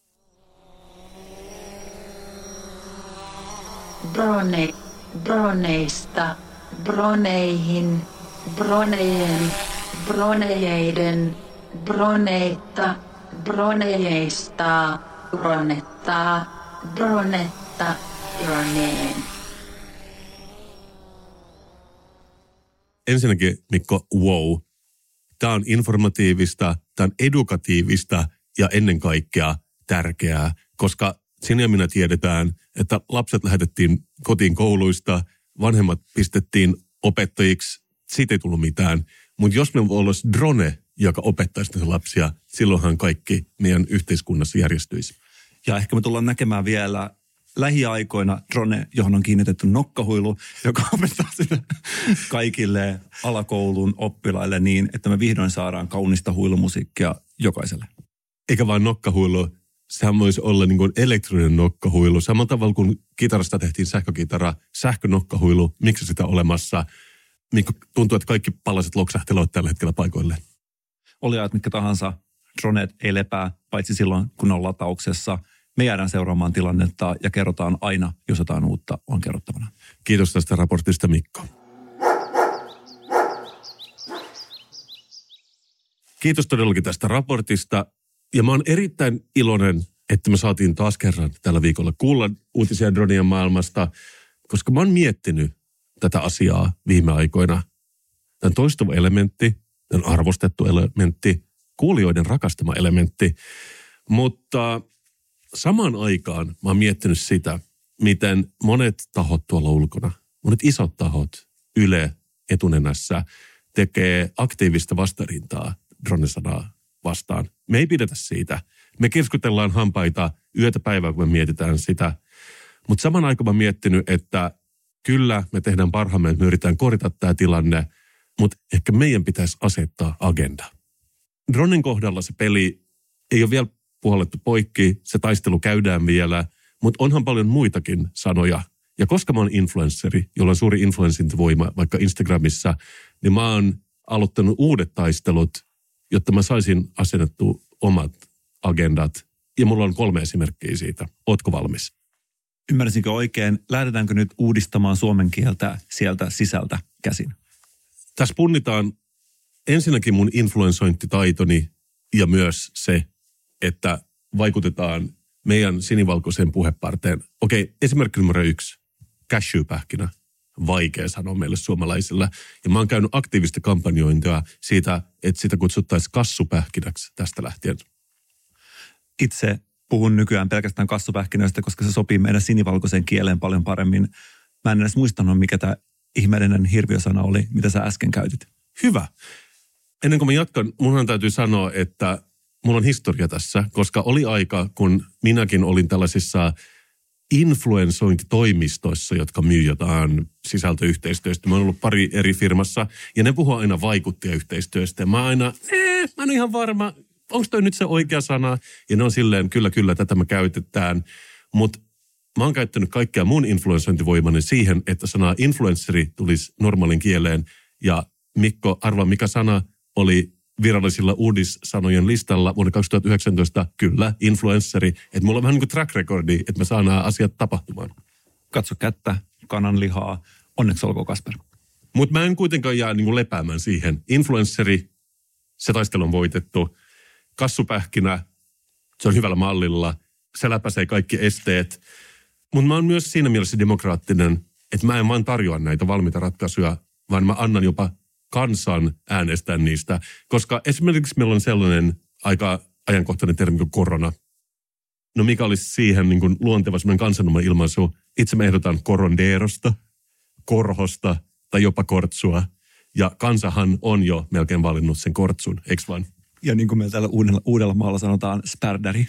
Droneista, droneihin, dronejen, dronejeiden, droneita, dronejeista, dronetta, dronetta, droneen. Ensinnäkin, Mikko, wow. Tämä on informatiivista, tämä on edukatiivista ja ennen kaikkea tärkeää, koska sinä ja minä tiedetään, että lapset lähetettiin kotiin kouluista, vanhemmat pistettiin opettajiksi, siitä ei tullut mitään. Mutta jos me olisi drone, joka opettaisi näitä lapsia, silloinhan kaikki meidän yhteiskunnassa järjestyisi. Ja ehkä me tullaan näkemään vielä lähiaikoina drone, johon on kiinnitetty nokkahuilu, joka opettaa sitä kaikille alakoulun oppilaille niin, että me vihdoin saadaan kaunista huilumusiikkia jokaiselle. Eikä vaan nokkahuilu, sehän voisi olla niin kuin elektroninen nokkahuilu. Samalla tavalla kuin kitarasta tehtiin sähkökitara, sähkönokkahuilu, miksi sitä olemassa? Tuntuu, että kaikki palaset loksahtelevat tällä hetkellä paikoilleen. Oliajat mitkä tahansa, droneet ei lepää, paitsi silloin kun on latauksessa. Me jäädään seuraamaan tilannetta ja kerrotaan aina, jos jotain uutta on kerrottavana. Kiitos tästä raportista, Mikko. Kiitos todellakin tästä raportista. Ja mä oon erittäin iloinen, että me saatiin taas kerran tällä viikolla kuulla uutisia dronien maailmasta, koska mä oon miettinyt tätä asiaa viime aikoina. Tämän toistuva elementti, tämän arvostettu elementti, kuulijoiden rakastama elementti, mutta samaan aikaan mä oon miettinyt sitä, miten monet tahot tuolla ulkona, monet isot tahot, Yle etunenässä, tekee aktiivista vastarintaa dronesanaa vastaan. Me ei pidetä siitä. Me kirskutellaan hampaita yötä päivää, kun me mietitään sitä. Mutta samaan aikaan mä oon miettinyt, että kyllä me tehdään parhaamme, että me yritetään korjata tämä tilanne, mutta ehkä meidän pitäisi asettaa agenda. Dronen kohdalla se peli ei ole vielä puhallettu poikki, se taistelu käydään vielä, mutta onhan paljon muitakin sanoja. Ja koska mä oon influenssari, jolla on suuri influenssintivoima vaikka Instagramissa, niin mä oon aloittanut uudet taistelut, jotta mä saisin asennettua omat agendat. Ja mulla on 3 esimerkkiä siitä. Ootko valmis? Ymmärsinkö oikein? Lähdetäänkö nyt uudistamaan suomen kieltä sieltä sisältä käsin? Tässä punnitaan ensinnäkin mun influensointitaitoni ja myös se, että vaikutetaan meidän sinivalkoiseen puheparteen. Okei, esimerkki numero 1. Cashewpähkinä. Vaikea sanoa meille suomalaisilla. Ja mä oon käynyt aktiivista kampanjointia siitä, että sitä kutsuttaisiin kassupähkinäksi tästä lähtien. Itse puhun nykyään pelkästään kassupähkinöistä, koska se sopii meidän sinivalkoiseen kieleen paljon paremmin. Mä en edes muistanut, mikä tämä ihmeellinen hirviösana oli, mitä sä äsken käytit. Hyvä. Ennen kuin mä jatkan, munhan täytyy sanoa, että mulla on historia tässä, koska oli aika, kun minäkin olin tällaisissa influensointitoimistoissa, jotka myy jotain sisältöyhteistyöstä. Mä oon ollut pari eri firmassa, ja ne puhuu aina vaikuttajayhteistyöstä. Mä aina, mä en ole ihan varma, onko toi nyt se oikea sana? Ja ne on silleen, kyllä, tätä me käytetään. Mutta mä oon käyttänyt kaikkea mun influensointivoimani siihen, että sana influenssari tulisi normaalin kieleen. Ja Mikko, arvaa mikä sana oli virallisilla uudissanojen listalla vuonna 2019, kyllä, influenssari. Että mulla on vähän niin kuin track recordi, että me saadaan nämä asiat tapahtumaan. Katso kättä, kananlihaa. Onneksi olkoon, Kasper. Mutta mä en kuitenkaan jää niin kuin lepäämään siihen. Influenssari, se taistelu on voitettu. Kassupähkinä, se on hyvällä mallilla. Se läpäisee kaikki esteet. Mutta mä oon myös siinä mielessä demokraattinen, että mä en vaan tarjoa näitä valmiita ratkaisuja, vaan mä annan jopa kansan äänestää niistä. Koska esimerkiksi meillä on sellainen aika ajankohtainen termi kuin korona. No mikä olisi siihen niin kuin luonteva semmoinen kansanomainen ilmaisu? Itse me ehdotan korondeerosta, korhosta tai jopa kortsua. Ja kansahan on jo melkein valinnut sen kortsun, eikö vaan? Ja niin kuin meillä täällä Uudella maalla sanotaan, spärdäri.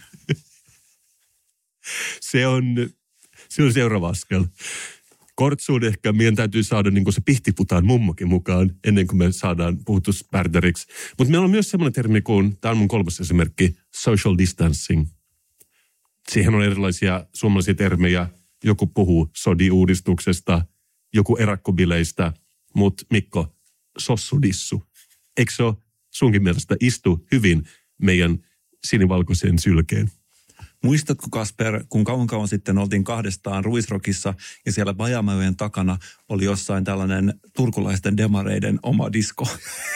Se on seuraava askel. Kortsuun ehkä meidän täytyy saada niin kuin se pihtiputaan mummokin mukaan ennen kuin me saadaan puhuttu spärdäriksi. Mutta meillä on myös semmoinen termi kuin, tämä on mun 3. esimerkki, social distancing. Siihen on erilaisia suomalaisia termejä. Joku puhuu sodi-uudistuksesta, joku erakkobileistä, mutta Mikko, sossudissu. Eikö se ole sunkin mielestä istu hyvin meidän sinivalkoiseen sylkeen? Muistatko, Kasper, kun kauan sitten oltiin kahdestaan Ruisrockissa ja siellä Bajamäen takana oli jossain tällainen turkulaisten demareiden oma disko?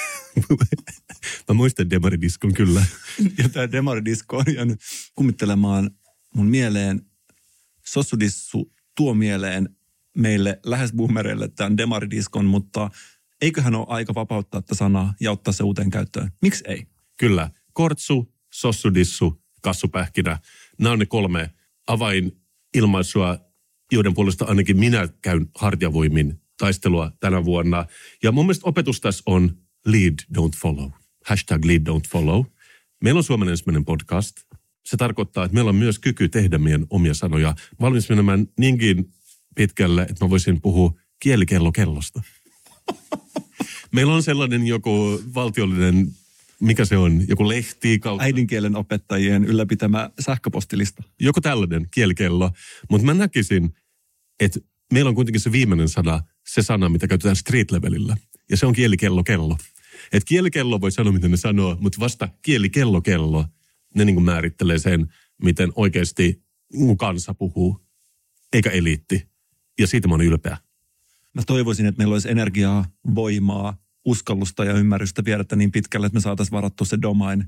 Mä muistan demaridiskon kyllä. Ja tämä demaridisko on jäänyt kummittelemaan mun mieleen. Sossudissu tuo mieleen meille lähes boomereille tämän demaridiskon, mutta eiköhän ole aika vapauttaa tätä sanaa ja ottaa se uuteen käyttöön. Miksi ei? Kyllä. Kortsu, sossudissu, kassupähkinä. Nämä on ne 3 avainilmaisua, joiden puolesta ainakin minä käyn hartiavoimin taistelua tänä vuonna. Ja mun mielestä opetus tässä on lead, don't follow. #lead, don't follow. Meillä on Suomen ensimmäinen podcast. se tarkoittaa, että meillä on myös kyky tehdä meidän omia sanoja. Valmis menemään niinkin pitkälle, että mä voisin puhua kielikellokellosta. Meillä on sellainen joku valtiollinen, mikä se on, joku lehti kautta. Äidinkielen opettajien ylläpitämä sähköpostilista. Joku tällainen kielikello. Mutta mä näkisin, että meillä on kuitenkin se viimeinen sana, se sana, mitä käytetään street-levelillä. Ja se on kielikello. Että kielikello voi sanoa, mitä ne sanoo, mutta vasta kielikello, ne niin kuin määrittelee sen, miten oikeasti kansa puhuu, eikä eliitti. Ja siitä mä oon ylpeä. Mä toivoisin, että meillä olisi energiaa, voimaa, uskallusta ja ymmärrystä viedä niin pitkälle, että me saataisiin varattua se domain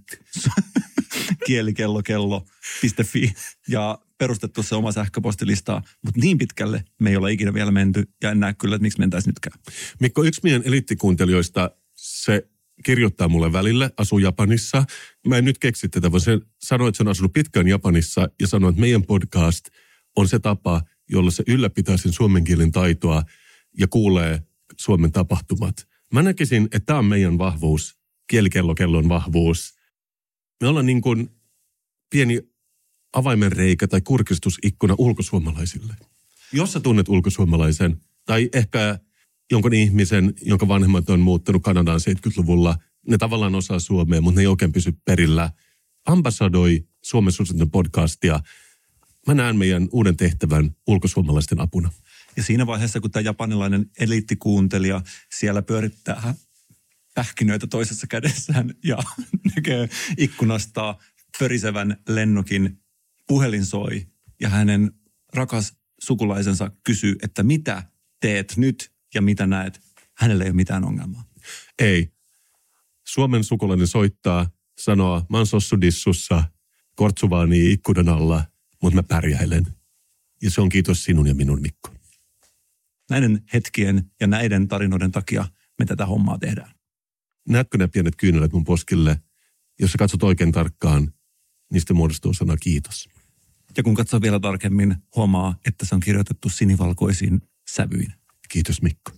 kielikello.fi ja perustettu se oma sähköpostilista. Mutta niin pitkälle me ei ole ikinä vielä menty ja en näe kyllä, että miksi mentäisiin nytkään. Mikko, yksi meidän eliittikuuntelijoista, se kirjoittaa mulle välille, asuu Japanissa. Mä en nyt keksi tätä, vaan se sanoi, että se on asunut pitkään Japanissa ja sanoi, että meidän podcast on se tapa, jolla se ylläpitää sen suomen kielen taitoa ja kuulee Suomen tapahtumat. Mä näkisin, että tämä on meidän vahvuus, kielikellokellon vahvuus. Me ollaan niin kuin pieni avaimenreikä tai kurkistusikkuna ulkosuomalaisille. Jos sä tunnet ulkosuomalaisen tai ehkä jonkun ihmisen, jonka vanhemmat on muuttanut Kanadaan 70-luvulla, ne tavallaan osaa suomea, mutta ne ei oikein pysy perillä. Ambassadoi Suomen Suositun podcastia. Mä näen meidän uuden tehtävän ulkosuomalaisten apuna. Ja siinä vaiheessa, kun tämä japanilainen eliittikuuntelija siellä pyörittää pähkinöitä toisessa kädessään ja näkee ikkunasta pörisevän lennokin, puhelin soi ja hänen rakas sukulaisensa kysyy, että mitä teet nyt ja mitä näet, hänellä ei ole mitään ongelmaa. Ei. Suomen sukulainen soittaa, sanoo, mä oon sossudissussa, kortsuvaani ikkunan alla, mutta mä pärjäilen. Ja se on kiitos sinun ja minun, Mikko. Näiden hetkien ja näiden tarinoiden takia me tätä hommaa tehdään. Näetkö ne pienet kyynelät mun poskille? Jos sä katsot oikein tarkkaan, niistä muodostuu sana kiitos. Ja kun katsoo vielä tarkemmin, huomaa, että se on kirjoitettu sinivalkoisiin sävyin. Kiitos, Mikko.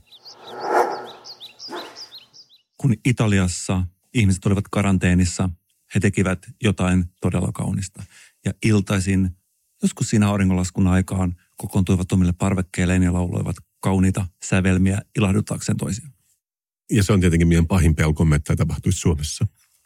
Kun Italiassa ihmiset olivat karanteenissa, he tekivät jotain todella kaunista. Ja iltaisin, joskus siinä auringonlaskun aikaan, kokoontuivat omille parvekkeilleen ja lauloivat kauniita sävelmiä ilahduttaakseen toisiaan. Ja se on tietenkin meidän pahin pelkomme, että tämä tapahtuisi Suomessa.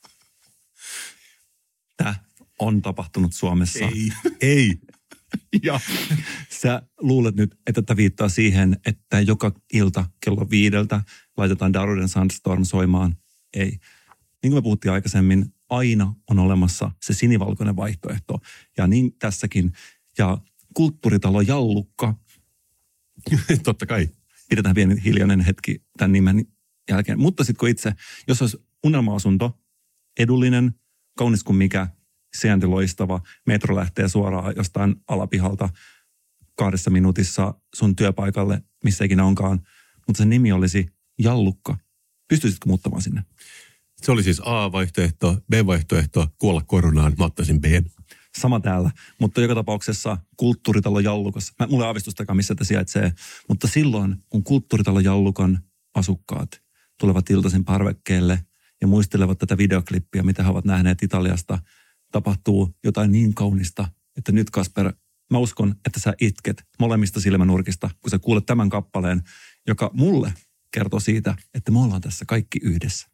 Tämä on tapahtunut Suomessa. Ei. Ja sä luulet nyt, että tämä viittaa siihen, että joka ilta kello 5 laitetaan Darude Sandstorm soimaan. Ei. Niin kuin me puhuttiin aikaisemmin, aina on olemassa se sinivalkoinen vaihtoehto. Ja niin tässäkin. Ja kulttuuritalo Jallukka. Totta kai. Pidetään pieni hiljainen hetki tämän nimen jälkeen. Mutta sitten kun itse, jos olisi unelma-asunto, edullinen, kaunis kuin mikä, sijainti loistava, metro lähtee suoraan jostain alapihalta 2 minuutissa sun työpaikalle, missä ikinä onkaan. Mutta sen nimi olisi Jallukka. Pystyisitkö muuttamaan sinne? Se oli siis A-vaihtoehto, B-vaihtoehto, kuolla koronaan. Mä ottaisin B. Sama täällä, mutta joka tapauksessa kulttuuritalo Jallukassa. Mulla ei aavistustakaan, missä tämä sijaitsee, mutta silloin, kun kulttuuritalo Jallukan asukkaat tulevat iltaisin parvekkeelle ja muistelevat tätä videoklippiä, mitä he ovat nähneet Italiasta, tapahtuu jotain niin kaunista, että nyt Kasper, mä uskon, että sä itket molemmista silmänurkista, kun sä kuulet tämän kappaleen, joka mulle kertoo siitä, että me ollaan tässä kaikki yhdessä.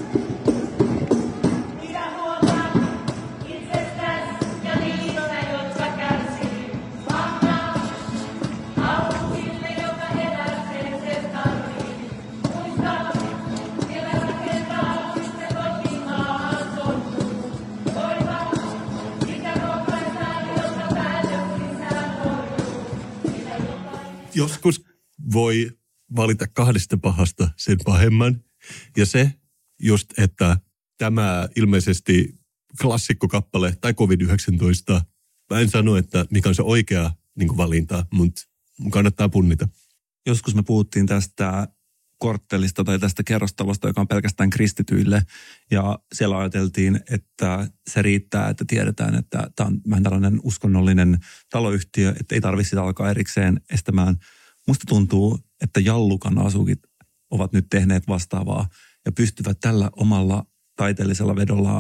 Joskus voi valita 2 pahasta sen pahemman. Ja se just, että tämä ilmeisesti klassikkokappale tai COVID-19, mä en sano, että mikä on se oikea niin kuin valinta, mutta kannattaa punnita. Joskus me puhuttiin tästä korttelista tai tästä kerrostalosta, joka on pelkästään kristityille. Ja siellä ajateltiin, että se riittää, että tiedetään, että tämä on vähän tällainen uskonnollinen taloyhtiö, että ei tarvitse sitä alkaa erikseen estämään. Musta tuntuu, että Jallukan asukit ovat nyt tehneet vastaavaa ja pystyvät tällä omalla taiteellisella vedollaan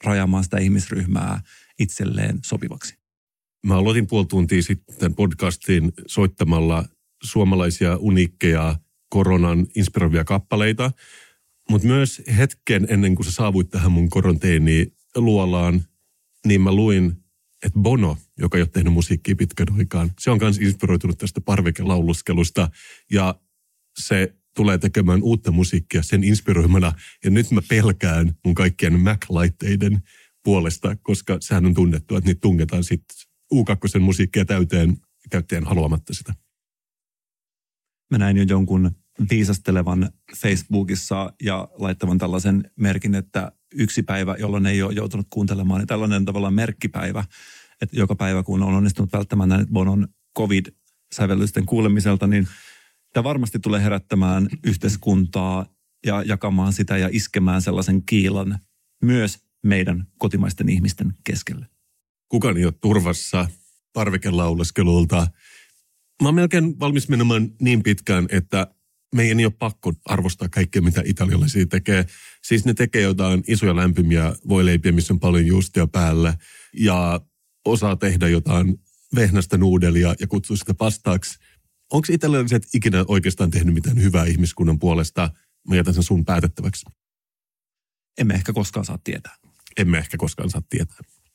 rajaamaan sitä ihmisryhmää itselleen sopivaksi. Mä aloitin puoli tuntia sitten podcastin soittamalla suomalaisia uniikkeja koronan inspiroivia kappaleita, mutta myös hetken ennen kuin sä saavuit tähän mun karanteeniluolaan, niin mä luin, että Bono, joka ei ole tehnyt musiikkia pitkän aikaan, se on myös inspiroitunut tästä parvekelauluskelusta ja se tulee tekemään uutta musiikkia sen inspiroimana. Ja nyt mä pelkään mun kaikkien Mac-laitteiden puolesta, koska sehän on tunnettu, että niitä tungetaan sitten U2 musiikkia täyteen käyttäjän haluamatta sitä. Mä näin jo jonkun viisastelevan Facebookissa ja laittavan tällaisen merkin, että yksi päivä, jolloin ei ole joutunut kuuntelemaan, niin tällainen tavallaan merkkipäivä, että joka päivä kun on onnistunut välttämään näin Bonon COVID-sävellysten kuulemiselta, niin tämä varmasti tulee herättämään yhteiskuntaa ja jakamaan sitä ja iskemään sellaisen kiilan myös meidän kotimaisten ihmisten keskelle. Kukaan ei ole turvassa parvekelauleskelulta. Mä oon melkein valmis menemään niin pitkään, että meidän ei ole pakko arvostaa kaikkea, mitä italialaisia tekee. Siis ne tekee jotain isoja lämpimiä voileipiä, missä on paljon juustia päällä ja osaa tehdä jotain vehnästä nuudelia ja kutsua sitä pastaaksi. Onko italialaiset ikinä oikeastaan tehnyt mitään hyvää ihmiskunnan puolesta? Mä jätän sen sun päätettäväksi. Emme ehkä koskaan saa tietää. Emme ehkä koskaan saa tietää.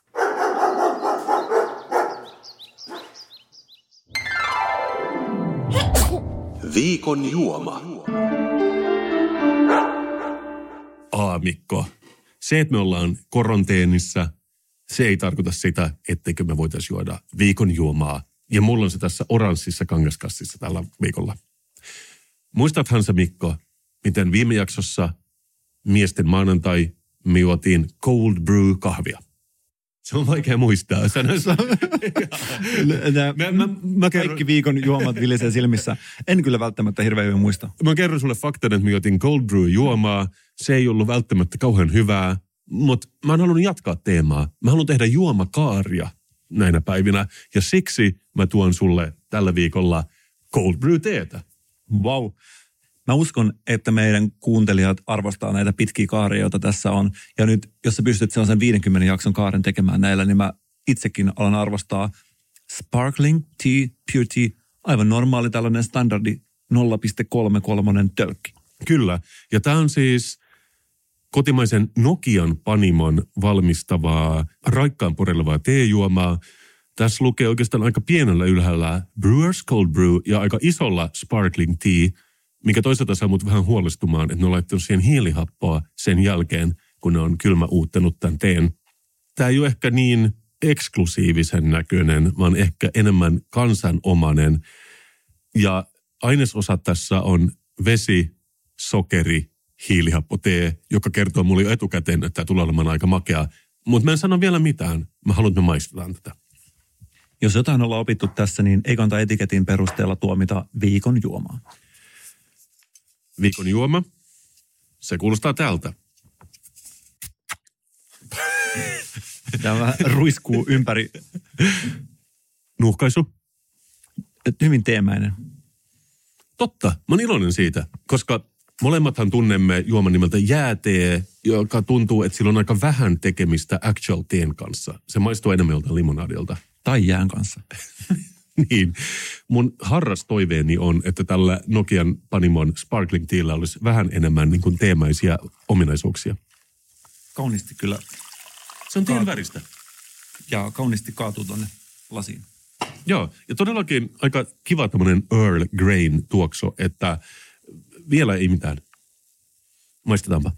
Viikon juoma. Mikko. Se, että me ollaan karanteenissa, se ei tarkoita sitä, etteikö me voitaisiin juoda viikon juomaa. Ja mulla on se tässä oranssissa kangaskassissa tällä viikolla. Muistathan sä, Mikko, miten viime jaksossa miesten maanantai me juotiin cold brew kahvia? Se on vaikea muistaa sanoissa. Kaikki viikon juomat vilisee silmissä. En kyllä välttämättä hirveän hyvin muista. Mä kerron sulle faktan, että me juotiin cold brew juomaa. Se ei ollut välttämättä kauhean hyvää, mutta mä oon halunnut jatkaa teemaa. Mä haluan tehdä juomakaaria näinä päivinä ja siksi mä tuon sulle tällä viikolla cold brew teetä. Vau. Mä uskon, että meidän kuuntelijat arvostaa näitä pitkiä kaaria, joita tässä on. Ja nyt, jos sä pystyt sellaisen 50 jakson kaaren tekemään näillä, niin mä itsekin alan arvostaa sparkling tea, pure tea, aivan normaali tällainen standardi 0,33 tölkki. Kyllä, ja tää on siis kotimaisen Nokian Panimon valmistavaa raikkaan purelevaa teejuomaa. Tässä lukee oikeastaan aika pienellä ylhäällä Brewers Cold Brew ja aika isolla Sparkling Tea, mikä toisaalta saa mut vähän huolestumaan, että ne on laittanut siihen hiilihappoa sen jälkeen, kun ne on kylmäuuttanut tämän teen. Tämä ei ole ehkä niin eksklusiivisen näköinen, vaan ehkä enemmän kansanomainen. Ja ainesosa tässä on vesi, sokeri, hiilihappotee, joka kertoo mulle jo etukäteen, että tämä tulee olemaan aika makea. Mutta mä en sano vielä mitään. Mä haluan, että me maistetaan tätä. Jos jotain ollaan opittu tässä, niin ei kannata etiketin perusteella tuomita viikon juomaa. Viikon juoma, se kuulostaa tältä. Tämä vähän ruiskuu ympäri. Nuuhkaisu. Hyvin teemäinen. Totta, mä oon iloinen siitä, koska molemmathan tunnemme juoman nimeltä jäätee, joka tuntuu, että sillä on aika vähän tekemistä actual teen kanssa. Se maistuu enemmän joltain limonadilta. Tai jään kanssa. Niin. Mun harras toiveeni on, että tällä Nokian Panimon Sparkling Tealla olisi vähän enemmän niin kuin teemäisiä ominaisuuksia. Kauniisti kyllä. Se on teen väristä. Ja kauniisti kaatuu tonne lasiin. Joo, ja todellakin aika kiva tämmöinen Earl Grayn tuoksu, että vielä ei mitään. Maistetaanpa.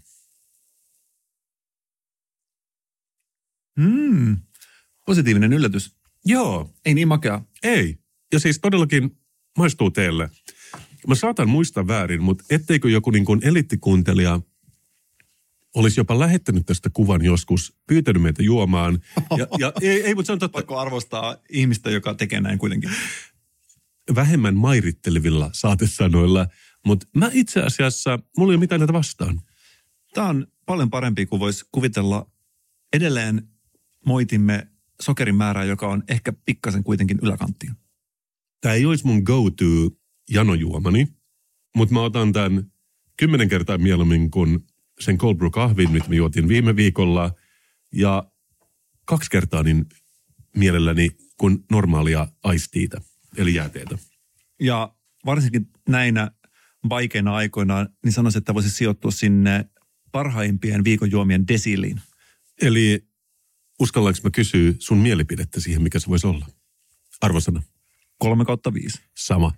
Positiivinen yllätys. Joo. Ei niin makea. Ei. Ja siis todellakin maistuu teille. Mä saatan muistaa väärin, mutta etteikö joku niin kuin eliittikuuntelija olisi jopa lähettänyt tästä kuvan joskus, pyytänyt meitä juomaan. Ja ei, mutta se on totta. Pakko arvostaa ihmistä, joka tekee näin kuitenkin. Vähemmän mairittelevilla saatesanoilla, mutta mä itse asiassa, mulla ei ole mitään näitä vastaan. Tämä on paljon parempi kuin voisi kuvitella. Edelleen moitimme sokerin määrää, joka on ehkä pikkasen kuitenkin yläkanttiin. Tämä ei olisi mun go-to janojuomani, mutta mä otan tämän 10 kertaa mieluummin kuin sen cold brew kahvin, mitä me juotiin viime viikolla. ja 2 kertaa niin mielelläni kuin normaalia aistiita, eli jääteetä. Ja varsinkin näinä vaikeina aikoina, niin sanoisin, että voisi sijoittua sinne parhaimpien viikonjuomien desiliin. Eli uskallanko mä kysyä sun mielipidettä siihen, mikä se voisi olla? Arvosana. 3/5. Sama.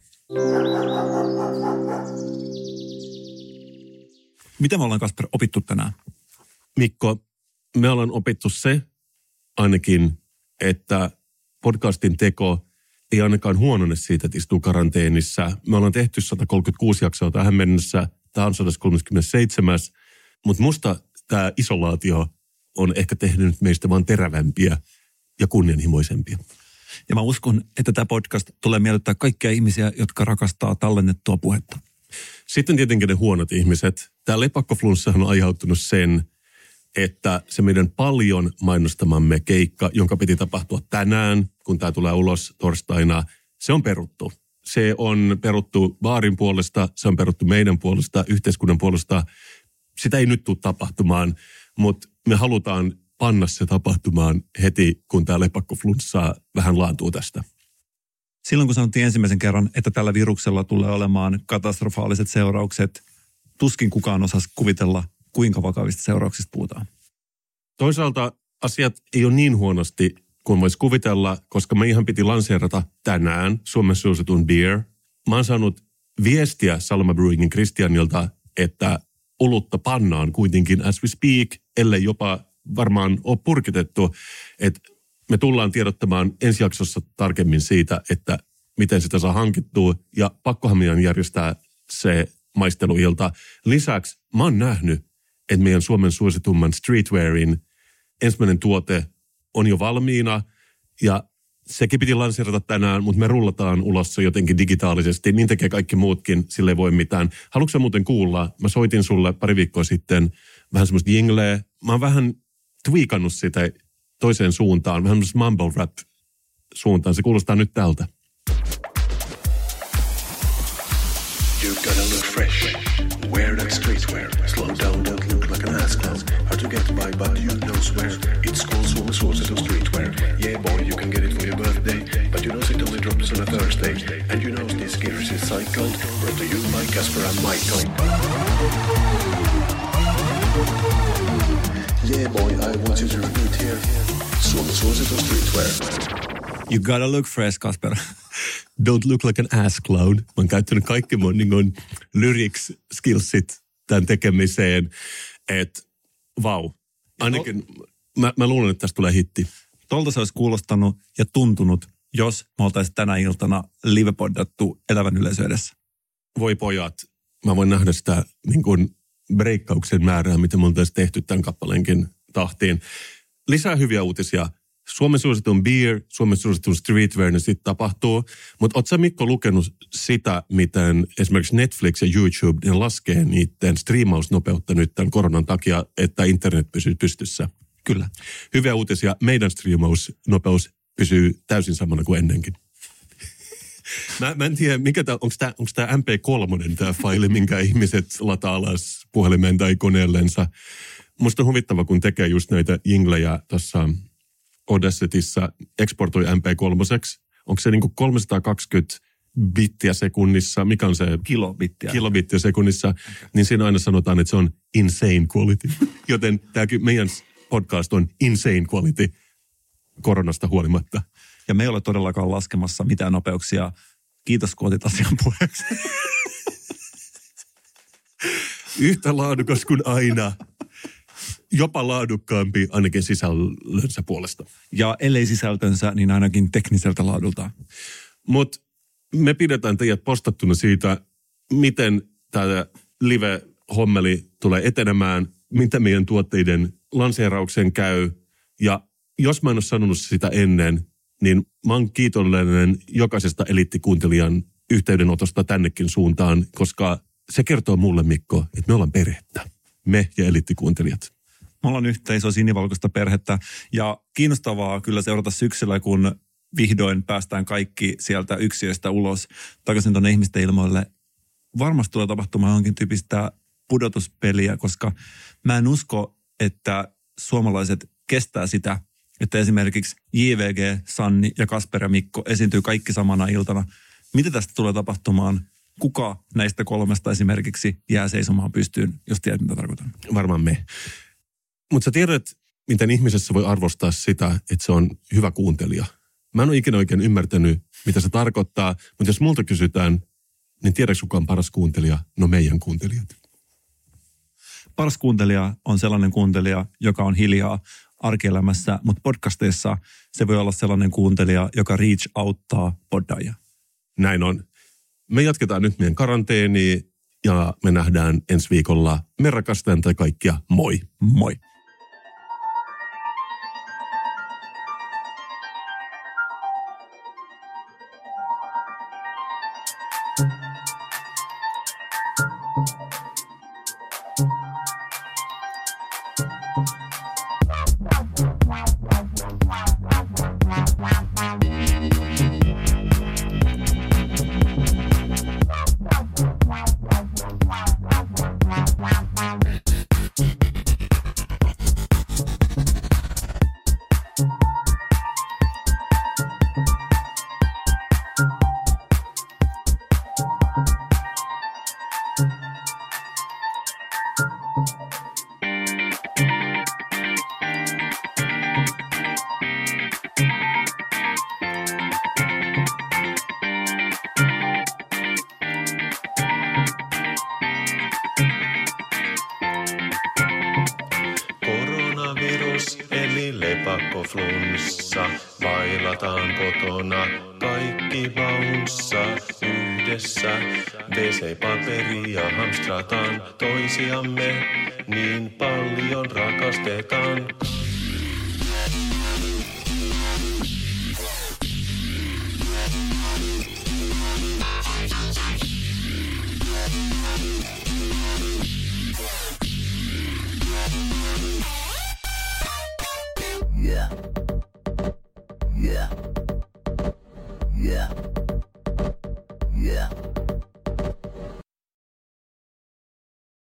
Mitä me ollaan, Kasper, opittu tänään? Mikko, me ollaan opittu se ainakin, että podcastin teko ei ainakaan huonone siitä, että istuu karanteenissa. Me ollaan tehty 136 jaksoa tähän mennessä. Tämä on 137. Mutta musta tämä isolaatio on ehkä tehnyt meistä vaan terävämpiä ja kunnianhimoisempia. Ja mä uskon, että tämä podcast tulee miellyttää kaikkia ihmisiä, jotka rakastaa tallennettua puhetta. Sitten tietenkin ne huonot ihmiset. Tämä lepakkoflunssahan on aiheuttanut sen, että se meidän paljon mainostamamme keikka, jonka piti tapahtua tänään, kun tämä tulee ulos torstaina, se on peruttu. Se on peruttu baarin puolesta, se on peruttu meidän puolesta, yhteiskunnan puolesta. Sitä ei nyt tule tapahtumaan, mutta me halutaan panna se tapahtumaan heti, kun tämä lepakkoflunssa vähän laantuu tästä. Silloin kun sanottiin ensimmäisen kerran, että tällä viruksella tulee olemaan katastrofaaliset seuraukset, tuskin kukaan osasi kuvitella, kuinka vakavista seurauksista puhutaan. Toisaalta asiat ei ole niin huonosti kuin voisi kuvitella, koska me ihan piti lanseerata tänään Suomen suositun beer. Mä oon saanut viestiä Salma Brewingin Christianilta, että olutta pannaan kuitenkin as we speak, ellei jopa varmaan ole purkitettu. Että me tullaan tiedottamaan ensi jaksossa tarkemmin siitä, että miten sitä saa hankittua, ja pakkohan meidän järjestää se maisteluilta. Lisäksi mä oon nähnyt, että meidän Suomen suositumman streetwearin ensimmäinen tuote on jo valmiina, ja sekin piti lanseerata tänään, mutta me rullataan ulos jotenkin digitaalisesti. Niin tekee kaikki muutkin, sille ei voi mitään. Haluatko sä muuten kuulla? Mä soitin sulle pari viikkoa sitten vähän semmoista jingleä. Mä oon vähän tweakannut sitä toiseen suuntaan, vähän semmoista mumble rap suuntaan. Se kuulostaa nyt tältä. You gotta look fresh. Wear that streetwear. Slow down, don't look like an ass clown. Hard to get by, but you know swear. It's called Suomen suosittu streetwear. Yeah, boy, you can get it for your birthday, but you know it only drops on a Thursday. And you know this gear is cycled. Brought to you by Casper and Michael. Yeah, boy, I want you to repeat here. Suomen suosittu streetwear. You gotta look fresh, Kasper. Don't look like an ass clown. Mä oon käyttänyt kaikki mun niin lyrics skillsit tämän tekemiseen. Että vau. Ainakin mä luulen, että tästä tulee hitti. Tolta se olisi kuulostanut ja tuntunut, jos me oltaisiin tänä iltana livepoddattu elävän yleisön edessä. Voi pojat, mä voin nähdä sitä niin kuin breikkauksen määrää, mitä me oltaisiin tehty tämän kappaleenkin tahtiin. Lisää hyviä uutisia. Suomen suositun beer, Suomen suositun streetwear, niin sitten tapahtuu. Mutta ootko sä, Mikko, lukenut sitä, miten esimerkiksi Netflix ja YouTube ne laskee niiden striimausnopeutta nyt tämän koronan takia, että internet pysyy pystyssä? Kyllä. Hyviä uutisia. Meidän striimausnopeus pysyy täysin samana kuin ennenkin. Mä en tiedä, onko tämä MP3, tämä faili, minkä ihmiset lataa alas puhelimeen tai koneellensa. Musta on huvittava, kun tekee just näitä jinglejä tuossa Audacitissa, eksportoi MP3. Onko se niinku 320 bittiä sekunnissa? Mikä on se? Kilobittiä sekunnissa. Okay. Niin siinä aina sanotaan, että se on insane quality. Joten tämä meidän podcast on insane quality koronasta huolimatta. Ja me ei ole todellakaan laskemassa mitään nopeuksia. Kiitos, kun otit asian puheeksi. Yhtä laadukas kuin aina. Jopa laadukkaampi ainakin sisällönsä puolesta. Ja ellei sisältönsä, niin ainakin tekniseltä laadultaan. Mutta me pidetään teidät postattuna siitä, miten tämä live-hommeli tulee etenemään, mitä meidän tuotteiden lanseerauksen käy. Ja jos mä en ole sanonut sitä ennen, niin mä oon kiitollinen jokaisesta eliittikuuntelijan yhteydenotosta tännekin suuntaan, koska se kertoo mulle, Mikko, että me ollaan perhettä. Me ja eliittikuuntelijat. Me ollaan yhtä iso sinivalkoista perhettä ja kiinnostavaa kyllä seurata syksyllä, kun vihdoin päästään kaikki sieltä yksiöstä ulos takaisin tuonne ihmisten ilmoille. Varmasti tulee tapahtumaan johonkin tyyppistä pudotuspeliä, koska mä en usko, että suomalaiset kestää sitä, että esimerkiksi JVG, Sanni ja Kasper ja Mikko esiintyy kaikki samana iltana. Mitä tästä tulee tapahtumaan? Kuka näistä kolmesta esimerkiksi jää seisomaan pystyyn, jos tiedät, mitä tarkoitan? Varmaan me. Mutta sä tiedät, miten ihmisessä voi arvostaa sitä, että se on hyvä kuuntelija. Mä en ole ikinä oikein ymmärtänyt, mitä se tarkoittaa, mutta jos multa kysytään, niin tiedätkö kuka on paras kuuntelija? No meidän kuuntelijat. Paras kuuntelija on sellainen kuuntelija, joka on hiljaa arkielämässä, mutta podcasteissa se voi olla sellainen kuuntelija, joka reach auttaa poddaajia. Näin on. Me jatketaan nyt meidän karanteenia ja me nähdään ensi viikolla. Me rakastan teitä kaikkia. Moi. Moi. Flunssa, bailataan kotona, kaikki vaunussa yhdessä. WC-paperia hamstrataan toisiamme, niin paljon rakastetaan. Yeah.